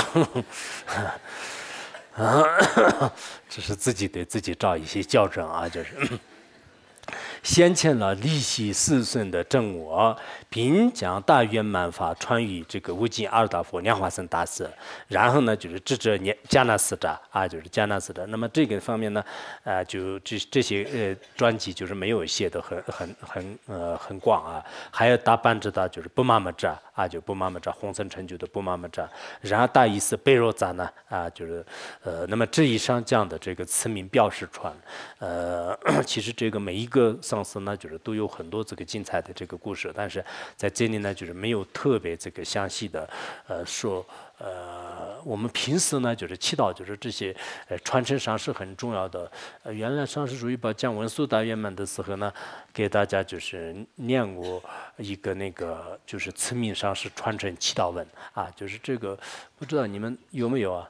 只是自己对自己找一些校正啊，就是。先前了利息四顺的正我，并将大圆满法传于这个无尽阿尔达佛莲花生大师，然后呢就是智者念迦纳斯扎啊，就是迦纳斯扎。那么这个方面呢，啊、呃，就这这些呃专辑就是没有写的很很很呃很广啊，还有大半知道就是布玛莫扎啊，就布玛莫扎红尘成就的布玛莫扎，然后大意思贝若扎呢啊，就是呃，那么这以上讲的这个词名表示传，呃，其实这个每一个上司呢，就是都有很多这个精彩的这个故事，但是在这里呢，就是没有特别这个详细的呃说。呃，我们平时呢，就是祈祷，就是这些呃传承上是很重要的。呃，原来上师如意宝讲文殊大圆满的时候呢，给大家就是念过一个那个就是慈名上是传承祈祷文啊，就是这个不知道你们有没有啊？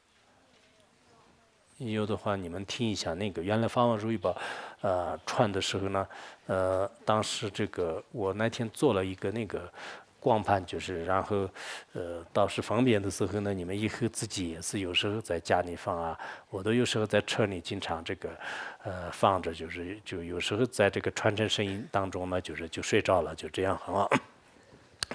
有的话，你们听一下那个原来法王如意宝，呃，传的时候呢，呃，当时这个我那天做了一个那个光盘，就是然后，呃，到时方便的时候呢，你们以后自己也是有时候在家里放啊，我都有时候在车里经常这个，呃，放着，就是就有时候在这个传承声音当中呢，就是就睡着了，就这样很好。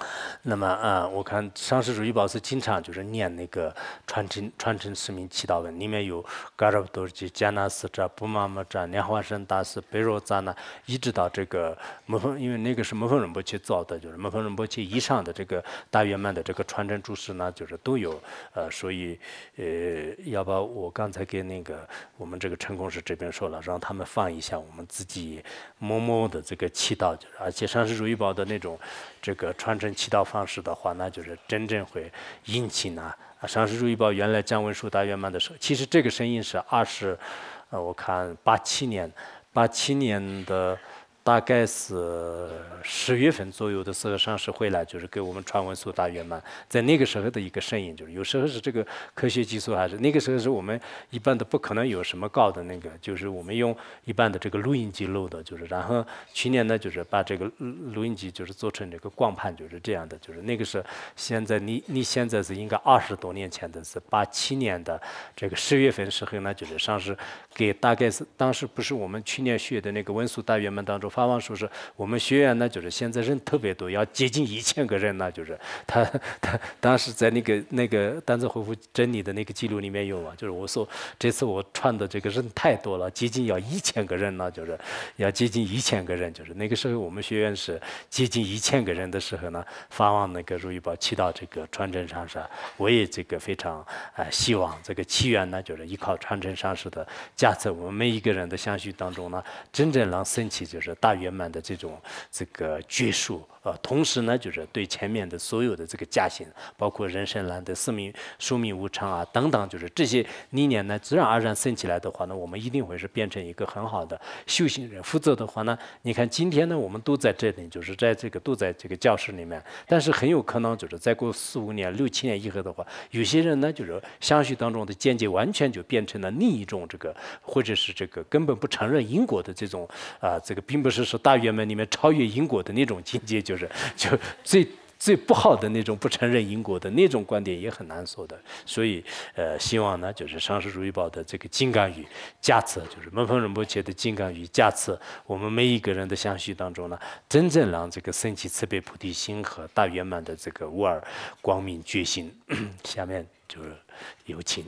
那么啊、呃，我看上师主义宝是经常就是念那个传承传承使命祈祷文，里面有嘎尔多吉、加纳斯扎、布玛玛扎、莲花生大师、贝若扎呢，一直到这个摩峰，因为那个是摩峰仁波切造的，就是摩峰仁波切以上的这个大圆满的这个传承注释呢，就是都有。呃，所以呃，要把我刚才给那个我们这个陈公师这边说了，让他们放一下我们自己默默的这个祈祷，就是而且上师主义宝的那种这个传承祈祷方式的话，那就是真正会引起呢。啊，上师主义宝原来降文殊大圆满的时候，其实这个声音是二十，呃，我看八七年，八七年的。大概是十月份左右的时候，上师回来就是给我们传文殊大圆满，在那个时候的一个声音，就是有时候是这个科学技术，还是那个时候是我们一般的不可能有什么高的那个，就是我们用一般的这个录音机录的，就是然后去年呢就是把这个录音机就是做成这个光盘，就是这样的，就是那个是现在你你现在是应该二十多年前的是八七年的这个十月份时候呢，就是上师给大概是当时不是我们去年学的那个文殊大圆满当中。法王说是我们学员呢，就是现在人特别多，要接近一千个人呢。就是他他当时在那个那个丹泽回复真理的那个记录里面有啊，就是我说这次我传的这个人太多了，接近要一千个人呢，就是要接近一千个人，就是那个时候我们学院是接近一千个人的时候呢，法王那个如意宝祈祷这个传承上师，我也这个非常啊、呃、希望这个祈愿呢，就是依靠传承上师的加持，我们每一个人的相续当中呢，真正让升起就是大圆满的这种这个觉数，呃，同时呢，就是对前面的所有的这个加行，包括人生蓝的生命、寿命无常啊等等，就是这些理念呢，自然而然升起来的话呢，我们一定会是变成一个很好的修行人。否则的话呢，你看今天呢，我们都在这里，就是在这个都在这个教室里面，但是很有可能就是再过四五年、六七年以后的话，有些人呢，就是相续当中的见解完全就变成了另一种这个，或者是这个根本不承认因果的这种啊、呃，这个并不是说大圆满里面超越因果的那种境界，就是就最最不好的那种不承认因果的那种观点也很难说的。所以呃，希望呢就是上师如意宝的这个金刚语加持，就是门峰仁波切的金刚语加持我们每一个人的相续当中呢，真正让这个升起慈悲菩提心和大圆满的这个无二光明觉心。下面就是有请。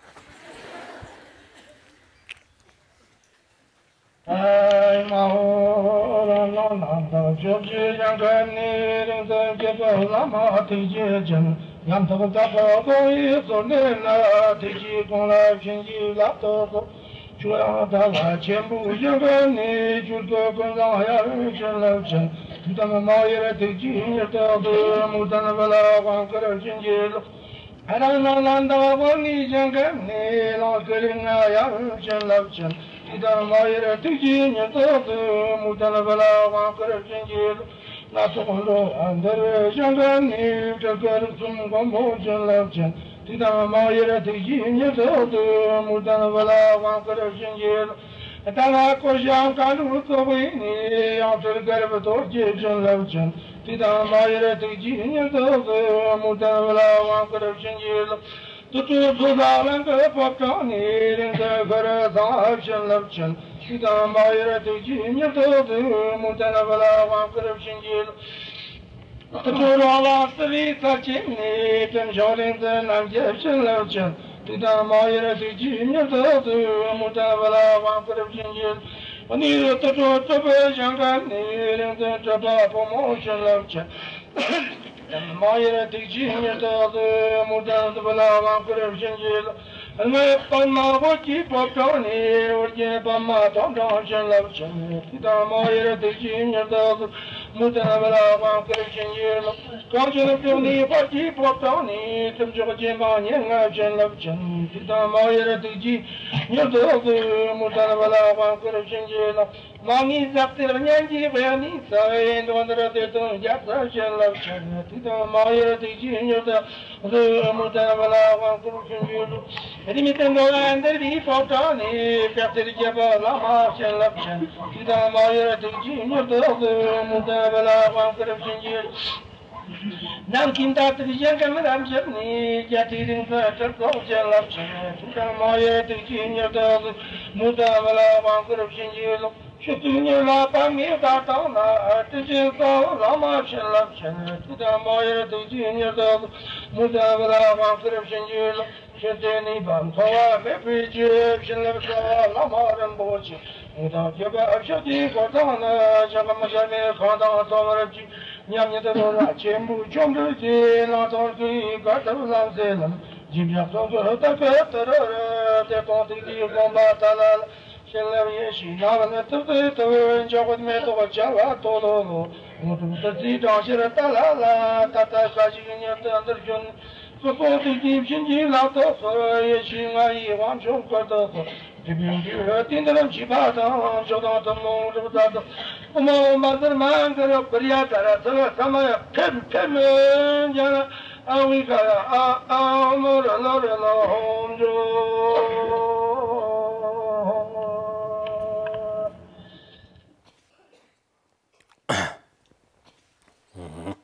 哎，马后拉拉拉的，就是想跟你人生结个那么推荐真，让他们在好多一做人了，推荐过来平时拉多个，就让他来全部想跟你就个跟上呀人生了真，他们马也来推荐你的个，牡丹的不拉光个人经济了。哎，那那那那我你想跟你那个人啊呀人生了真。إذا ما يرتجين يطلب متنبلا وانقر الجنجيل لا تقولوا أندر جنغني تكر ثم قمو جلبجن إذا ما يرتجين يطلب متنبلا وانقر الجنجيل تلا كوشان كانوا كويني يعطر قرب توجي جلبجن إذا ما يرتجين يطلب متنبلا وانقر الجنجيل तुझे सुधारंग पकानी रिंग कर साक्षन लक्षण सीता मायर तुझी नितो दु मुतन बला वाकर शिंजिल तुझे वाला सरी सचिनी तन जोरिंग नाम जशन लक्षण सीता मायर तुझी नितो दु मुतन बला वाकर शिंजिल वनीर तुझे तबे शंकनी रिंग तबा प्रमोशन लक्षण मायर तुझी नितो दु मुतन बला वाकर शिंजिल मैं पन्ना बची पकानी उर्जे पम्मा तोंडा चलब चंगे पिता मायर तुझी नितो दु मुतन बला वाकर शिंजिल काजन प्योनी बची पकानी तुम जो जेमा निंगा चलब चंगे पिता मायर तुझी नितो दु मुतन बला वाकर शिंजिल मांगी सकते रंजी बयानी साए दोंदर ते तो जाता चलब चंगे पिता मायर तुझी नितो दु मुतन बला वाकर शिंजिल Rimitendo under di fotoni, piatter jaba lama shalapchan, ida mayra tujinyo dogu, mudabala wankar sinjir. Nam kinta trijan kamaram jabni, jatirin fatar ko shalapchan, ida mayra tujinyo dogu, mudabala wankar sinjir. 学对你拉把米打当那，这些早拉马去了去了，这他妈也都今年的，木在不拉往这边去了，现在你办他啊，没回去，现在说拉马人不去，我到这边小弟过当呢，像我们下面看到早了去，娘们的都是全部全都去，那早给个都让谁了？今天早上大概得了，在当地的光把他了。现在也是那个那都都都叫我们都叫我多多多，我都是这张现在打啦啦，打打下去年的那群，不过的地平地老多说也是我一往中国的说，这边就盯着人去爬上，就当他们这不咋的，我们马子满个了不要在了，这个什么呀，偏偏门家了，啊为啥呀？啊啊，我们老人老红着。 嗯，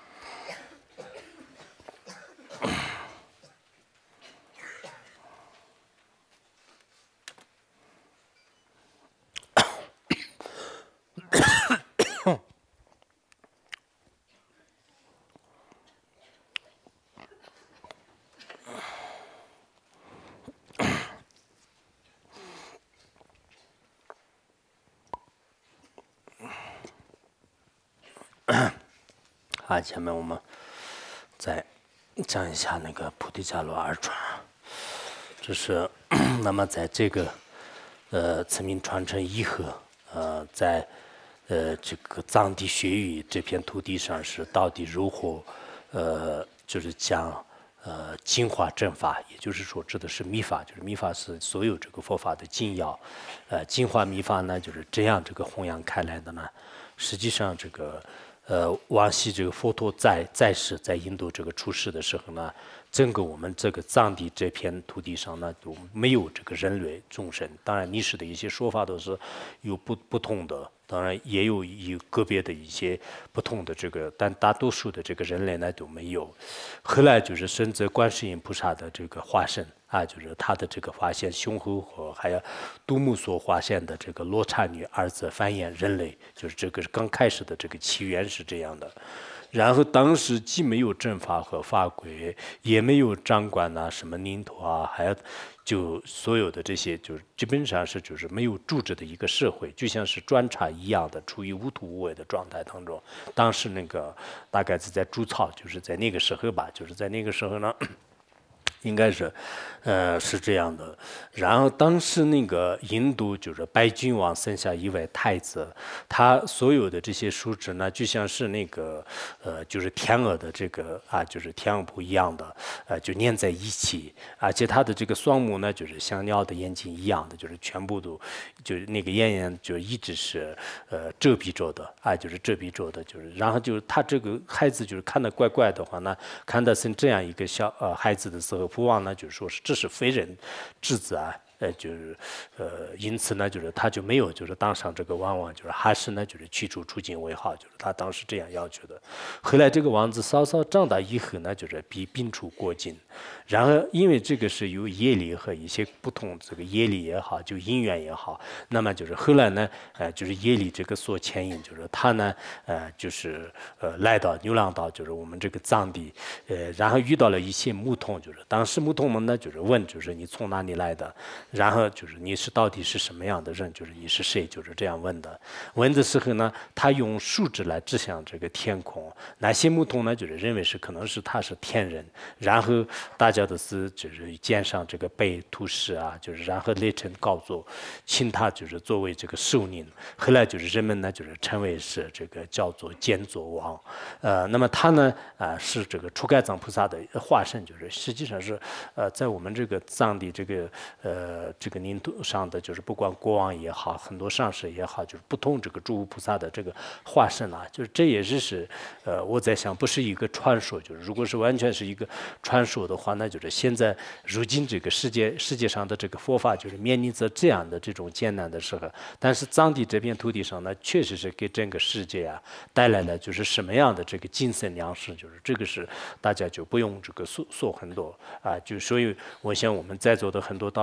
啊，前面我们再讲一下那个菩提伽罗二传，这是那么在这个呃慈名传承以后，呃，在呃这个藏地学语这片土地上是到底如何呃就是讲呃净化正法，也就是说指的是密法，就是密法是所有这个佛法的精要，呃净化密法呢就是这样这个弘扬开来的呢，实际上这个。呃，往昔这个佛陀在在世在印度这个出世的时候呢，整个我们这个藏地这片土地上呢，都没有这个人类众生。当然，历史的一些说法都是有不不同的，当然也有有个别的一些不同的这个，但大多数的这个人类呢都没有。后来就是深泽观世音菩萨的这个化身啊，就是他的这个发现胸后和还有杜木所发现的这个罗刹女儿子繁衍人类，就是这个刚开始的这个起源是这样的。然后当时既没有正法和法规，也没有掌管呐、啊、什么领土啊，还有就所有的这些，就是基本上是就是没有组织的一个社会，就像是砖茶一样的，处于无土无为的状态当中。当时那个大概是在筑草，就是在那个时候吧，就是在那个时候呢。应该是，呃，是这样的。然后当时那个印度就是白君王生下一位太子，他所有的这些树枝呢，就像是那个呃，就是天鹅的这个啊，就是天鹅布一样的，呃，就粘在一起。而且它的这个双目呢，就是像鸟的眼睛一样的，就是全部都，就是那个眼眼就一直是呃遮蔽着的啊，就是遮蔽着的，就是然后就是他这个孩子就是看得怪怪的话呢，看到生这样一个小呃孩子的时候。父王呢就说是这是非人之子啊，呃就是呃因此呢就是他就没有就是当上这个王王，就是还是呢就是去除出境为好，就是他当时这样要求的。后来这个王子稍稍长大以后呢，就是被并出国境。然而因为这个是有业力和一些不同，这个业力也好，就因缘也好，那么就是后来呢，呃就是业力这个所牵引，就是他呢，呃就是呃来到流浪到就是我们这个藏地，呃然后遇到了一些牧童，就是当时牧童们呢就是问，就是你从哪里来的，然后就是你是到底是什么样的人，就是你是谁，就是这样问的。问的时候呢，他用树枝来指向这个天空，那些牧童呢就是认为是可能是他是天人，然后大家都是就是肩上这个背图示啊，就是然后列成高座，请他就是作为这个首领。后来就是人们呢就是称为是这个叫做犍佐王，呃，那么他呢啊、呃、是这个初盖藏菩萨的化身，就是实际上是呃在我们这个藏地这个呃这个领土上的，就是不管国王也好，很多上师也好，就是不同这个诸菩萨的这个化身啊，就是这也是是呃我在想不是一个传说，就是如果是完全是一个传说的话，那就是现在如今这个世界世界上的这个佛法就是面临着这样的这种艰难的时候，但是藏地这片土地上呢，确实是给整个世界啊带来了就是什么样的这个精神粮食，就是这个是大家就不用这个说说很多啊，就所以我想我们在座的很多道友的话。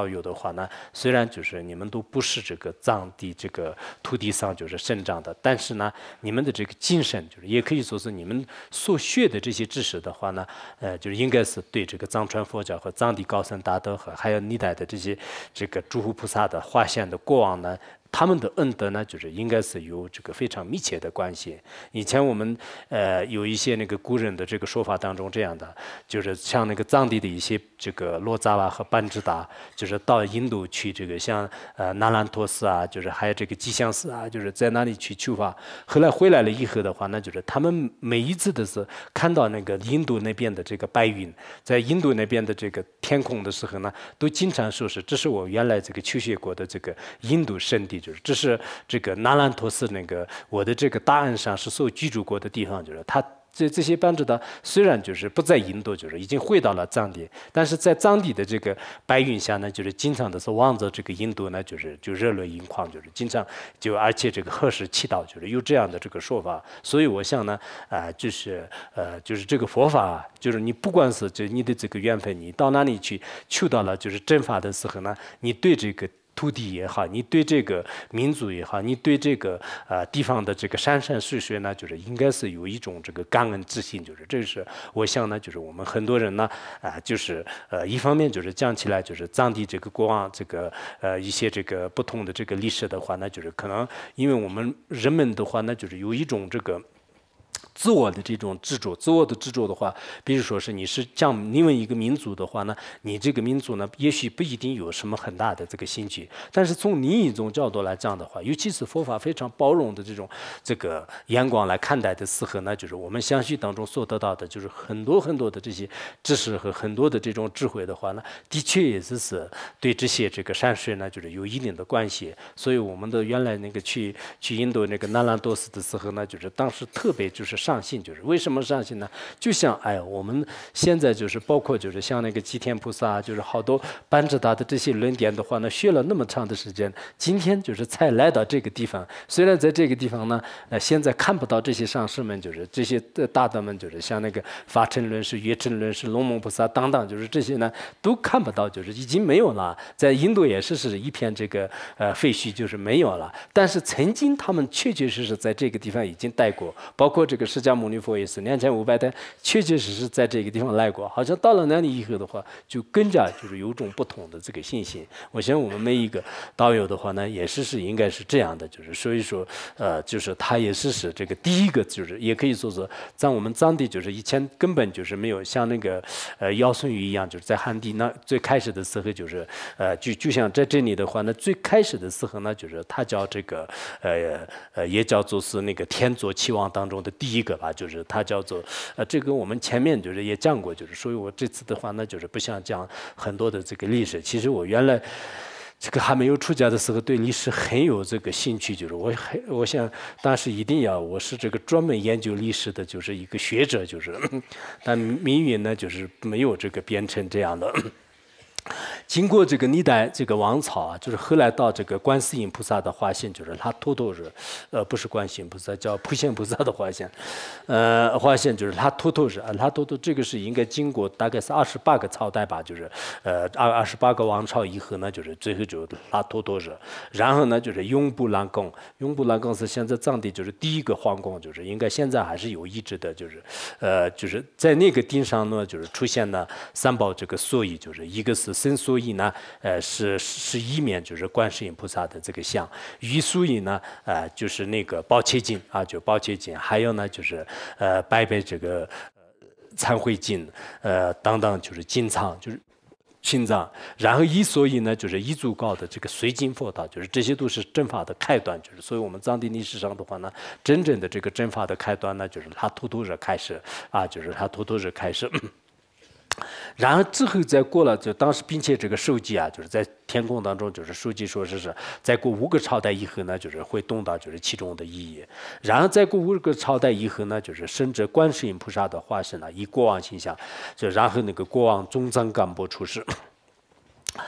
话呢，虽然就是你们都不是这个藏地这个土地上就是生长的，但是呢，你们的这个精神就是也可以说是你们所学的这些知识的话呢，呃，就是应该是对这个藏传佛教和藏地高僧大德和还有历代的这些这个诸佛菩萨的化现的过往呢。他们的恩德呢，就是应该是有这个非常密切的关系。以前我们呃有一些那个古人的这个说法当中这样的，就是像那个藏地的一些这个洛扎瓦和班智达，就是到印度去这个像呃那兰陀寺啊，就是还有这个吉祥寺啊，就是在那里去求法。后来回来了以后的话，那就是他们每一次的是看到那个印度那边的这个白云，在印度那边的这个天空的时候呢，都经常说是这是我原来这个求学过的这个印度圣地。就是这是这个那兰陀寺那个我的这个大岸上是所居住过的地方，就是他这这些班智达虽然就是不在印度，就是已经回到了藏地，但是在藏地的这个白云下呢，就是经常的是望着这个印度呢，就是就热泪盈眶，就是经常就而且这个贺时祈祷，就是有这样的这个说法。所以我想呢，啊、呃，就是呃，就是这个佛法，就是你不管是就你的这个缘分，你到哪里去求到了就是真法的时候呢，你对这个。土地也好，你对这个民族也好，你对这个呃地方的这个山山水水呢，就是应该是有一种这个感恩之心，就是这是我想呢，就是我们很多人呢啊、呃，就是呃一方面就是讲起来就是藏地这个过往这个呃一些这个不同的这个历史的话呢，就是可能因为我们人们的话呢，就是有一种这个。自我的这种执着，自我的执着的话，比如说是你是讲另外一个民族的话呢，你这个民族呢，也许不一定有什么很大的这个兴趣，但是从另一种角度来讲的话，尤其是佛法非常包容的这种这个眼光来看待的时候呢，就是我们相续当中所得到的，就是很多很多的这些知识和很多的这种智慧的话呢，的确也是是对这些这个山水呢，就是有一定的关系。所以我们的原来那个去去印度那个那兰多斯的时候呢，就是当时特别就是上信，就是为什么上信呢？就像哎，我们现在就是包括就是像那个吉天菩萨，就是好多班智达的这些论点的话呢，学了那么长的时间，今天就是才来到这个地方。虽然在这个地方呢，呃，现在看不到这些上师们，就是这些大德们，就是像那个法称论师、月称论师、龙蒙菩萨等等，就是这些呢都看不到，就是已经没有了。在印度也是是一片这个呃废墟，就是没有了。但是曾经他们确确实实在这个地方已经待过，包括这个释迦牟尼佛也是两千五百代，确确实实在这个地方来过。好像到了那里以后的话，就更加就是有种不同的这个信心。我想我们每一个导游的话呢，也是是应该是这样的，就是所以说，呃，就是他也是是这个第一个，就是也可以说是在我们藏地，就是以前根本就是没有像那个呃尧舜禹一样，就是在汉地那最开始的时候，就是呃就就像在这里的话呢，最开始的时候呢，就是他叫这个呃呃也叫做是那个天作七王当中的第一个吧，就是他叫做呃这个我们前面就是也讲过，就是所以我这次的话呢，就是不想讲很多的这个历史，其实我原来。这个还没有出家的时候，对历史很有这个兴趣，就是我很我想当时一定要，我是这个专门研究历史的，就是一个学者，就是，但命运呢，就是没有这个变成这样的。经过这个历代这个王朝啊，就是后来到这个观世音菩萨的化现，就是他脱脱是，呃，不是观世音菩萨，叫普贤菩萨的化现，呃，化现就是他脱脱是，啊，他脱脱这个是应该经过大概是二十八个朝代吧，就是呃二二十八个王朝以后呢，就是最后就他脱脱是，然后呢就是永布兰宫，永布兰宫是现在藏地就是第一个皇宫，就是应该现在还是有遗址的，就是呃就是在那个顶上呢，就是出现了三宝这个所以，就是一个是身所以呢，呃是是一面就是观世音菩萨的这个像，于所以呢，呃就是那个宝切经啊，就宝切经，还有呢就是呃拜拜这个呃忏悔经，呃等等就是经藏就是。心脏，然后一所以呢，就是一足高的这个随经佛道，就是这些都是正法的开端，就是所以我们藏地历史上的话呢，真正的这个正法的开端呢，就是他突突日开始啊，就是他突突日开始。然后之后再过了，就当时并且这个书记啊，就是在天宫当中，就是书记说是是再过五个朝代以后呢，就是会懂到就是其中的意义。然后再过五个朝代以后呢，就是甚至观世音菩萨的化身呢，以国王形象，就然后那个国王中藏干部出世。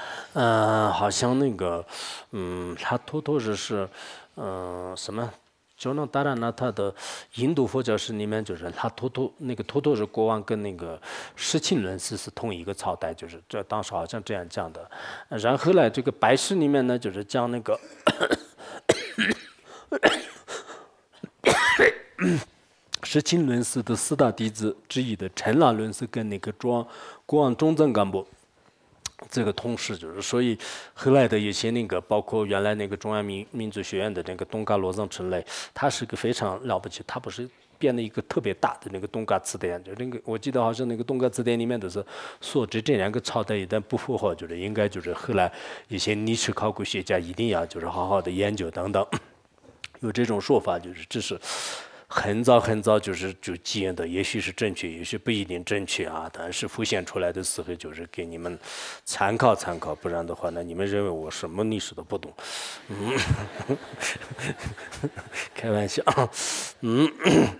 嗯、呃，好像那个，嗯，他偷偷是是，嗯、呃，什么？ 就能达然呢，他的印度佛教史里面就是他托托那个托托是国王跟那个释钦论师是同一个朝代，就是这当时好像这样讲的。然后后来这个白史里面呢，就是讲那个释钦论师的四大弟子之一的陈那论师跟那个国王国王中曾干部。这个同时就是，所以后来的一些那个，包括原来那个中央民民族学院的那个东嘎罗藏之类，它是个非常了不起，它不是编了一个特别大的那个东嘎词典，就那个我记得好像那个东嘎词典里面都是说这这两个朝代一旦不符合，就是应该就是后来一些历史考古学家一定要就是好好的研究等等，有这种说法，就是这是。很早很早就是就记忆的，也许是正确，也许不一定正确啊。但是浮现出来的时候，就是给你们参考参考，不然的话呢，你们认为我什么历史都不懂，嗯，开玩笑，嗯，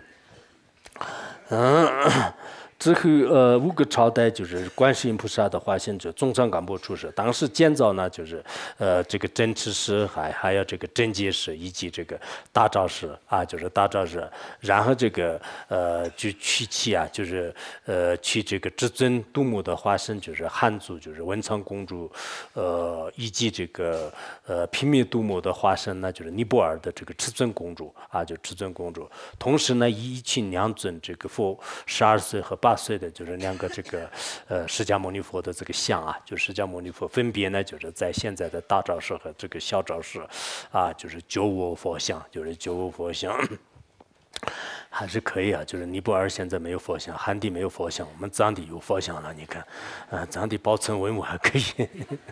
嗯。之后，呃，五个朝代就是观世音菩萨的化身，就宗藏干部出世。当时建造呢，就是呃这个真持师，还还有这个真结师，以及这个大昭师啊，就是大昭师。然后这个呃就取其啊，就是呃取这个至尊度母的化身，就是汉族，就是文昌公主，呃以及这个呃平灭度母的化身呢，就是尼泊尔的这个至尊公主啊，就至尊公主。同时呢，以其两尊这个佛十二岁和八岁的就是两个这个呃释迦牟尼佛的这个像啊，就释迦牟尼佛分别呢就是在现在的大昭寺和这个小昭寺啊，就是九五佛像，就是九五佛像。还是可以啊，就是尼泊尔现在没有佛像，汉地没有佛像，我们藏地有佛像了。你看，啊、呃，藏地保存文物还可以。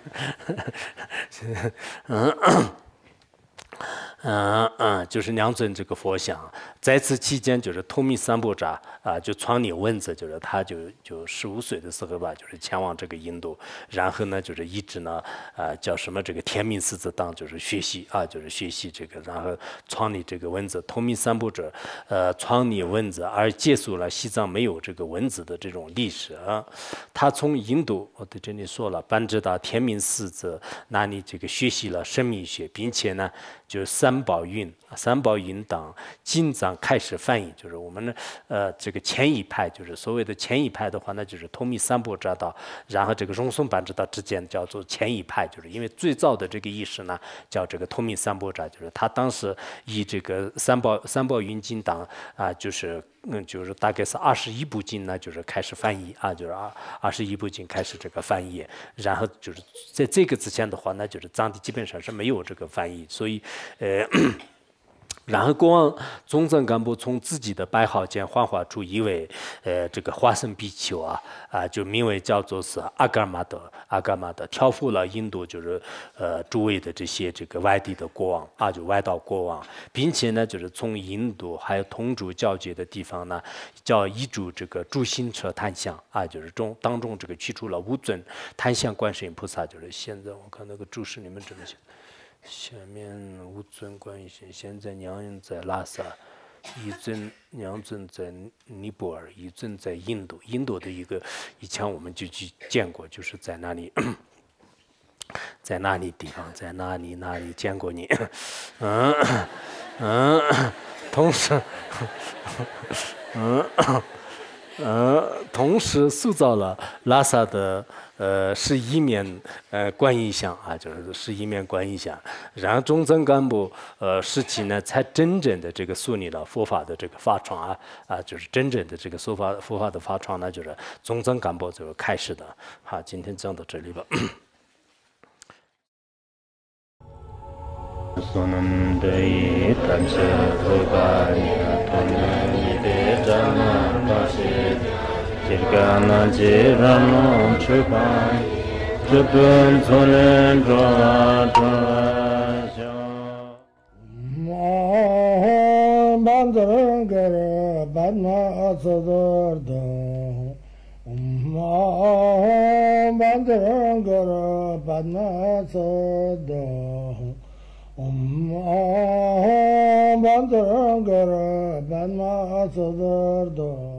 嗯。嗯嗯，就是两尊这个佛像，在此期间就是透密三部扎啊，就创立文字，就是他就就十五岁的时候吧，就是前往这个印度，然后呢就是一直呢啊叫什么这个天命师子当就是学习啊，就是学习这个，然后创立这个文字，透密三部扎呃创立文字，而结束了西藏没有这个文字的这种历史啊。他从印度我在这里说了，搬至到天命师子那里这个学习了生命学，并且呢。就是三宝运，三宝运当经藏开始翻译，就是我们呢，呃，这个前一派，就是所谓的前一派的话，那就是透密三部扎道，然后这个荣松班知道之间叫做前一派，就是因为最早的这个意识呢，叫这个透密三部扎，就是他当时以这个三宝三宝运经当啊，就是嗯，就是大概是二十一部经呢，就是开始翻译啊，就是二二十一部经开始这个翻译，然后就是在这个之前的话，那就是藏地基本上是没有这个翻译，所以呃。然后国王中藏干部从自己的白毫间幻化出一位呃这个化身比丘啊啊就名为叫做是阿嘎玛德阿嘎玛德，挑服了印度就是呃诸位的这些这个外地的国王啊，就外道国王，并且呢就是从印度还有通珠交界的地方呢，叫一柱这个诸行车檀香啊，就是中当中这个取出了五尊檀香观世音菩萨，就是现在我看那个注释里面这么写。下面五尊观音神，现在两人在拉萨，一尊两尊在尼泊尔，一尊在印度。印度的一个以前我们就去见过，就是在那里，在那里地方，在那里那里见过你，嗯嗯，同时，嗯。呃，同时塑造了拉萨的呃是一面呃观音像啊，就是是一面观音像。然后中藏干部呃时期呢，才真正的这个树立了佛法的这个发传啊啊，就是真正的这个佛法佛法的发传呢，就是中藏干部就开始的。好，今天讲到这里吧。Sonam dei tanche thoganya tonne de jana pashe jirgana jirano chupan chupun zonen dra dra sha ma bandran gara banna sadar da ma bandran gara banna sadar Om Bandara Bandma Sadar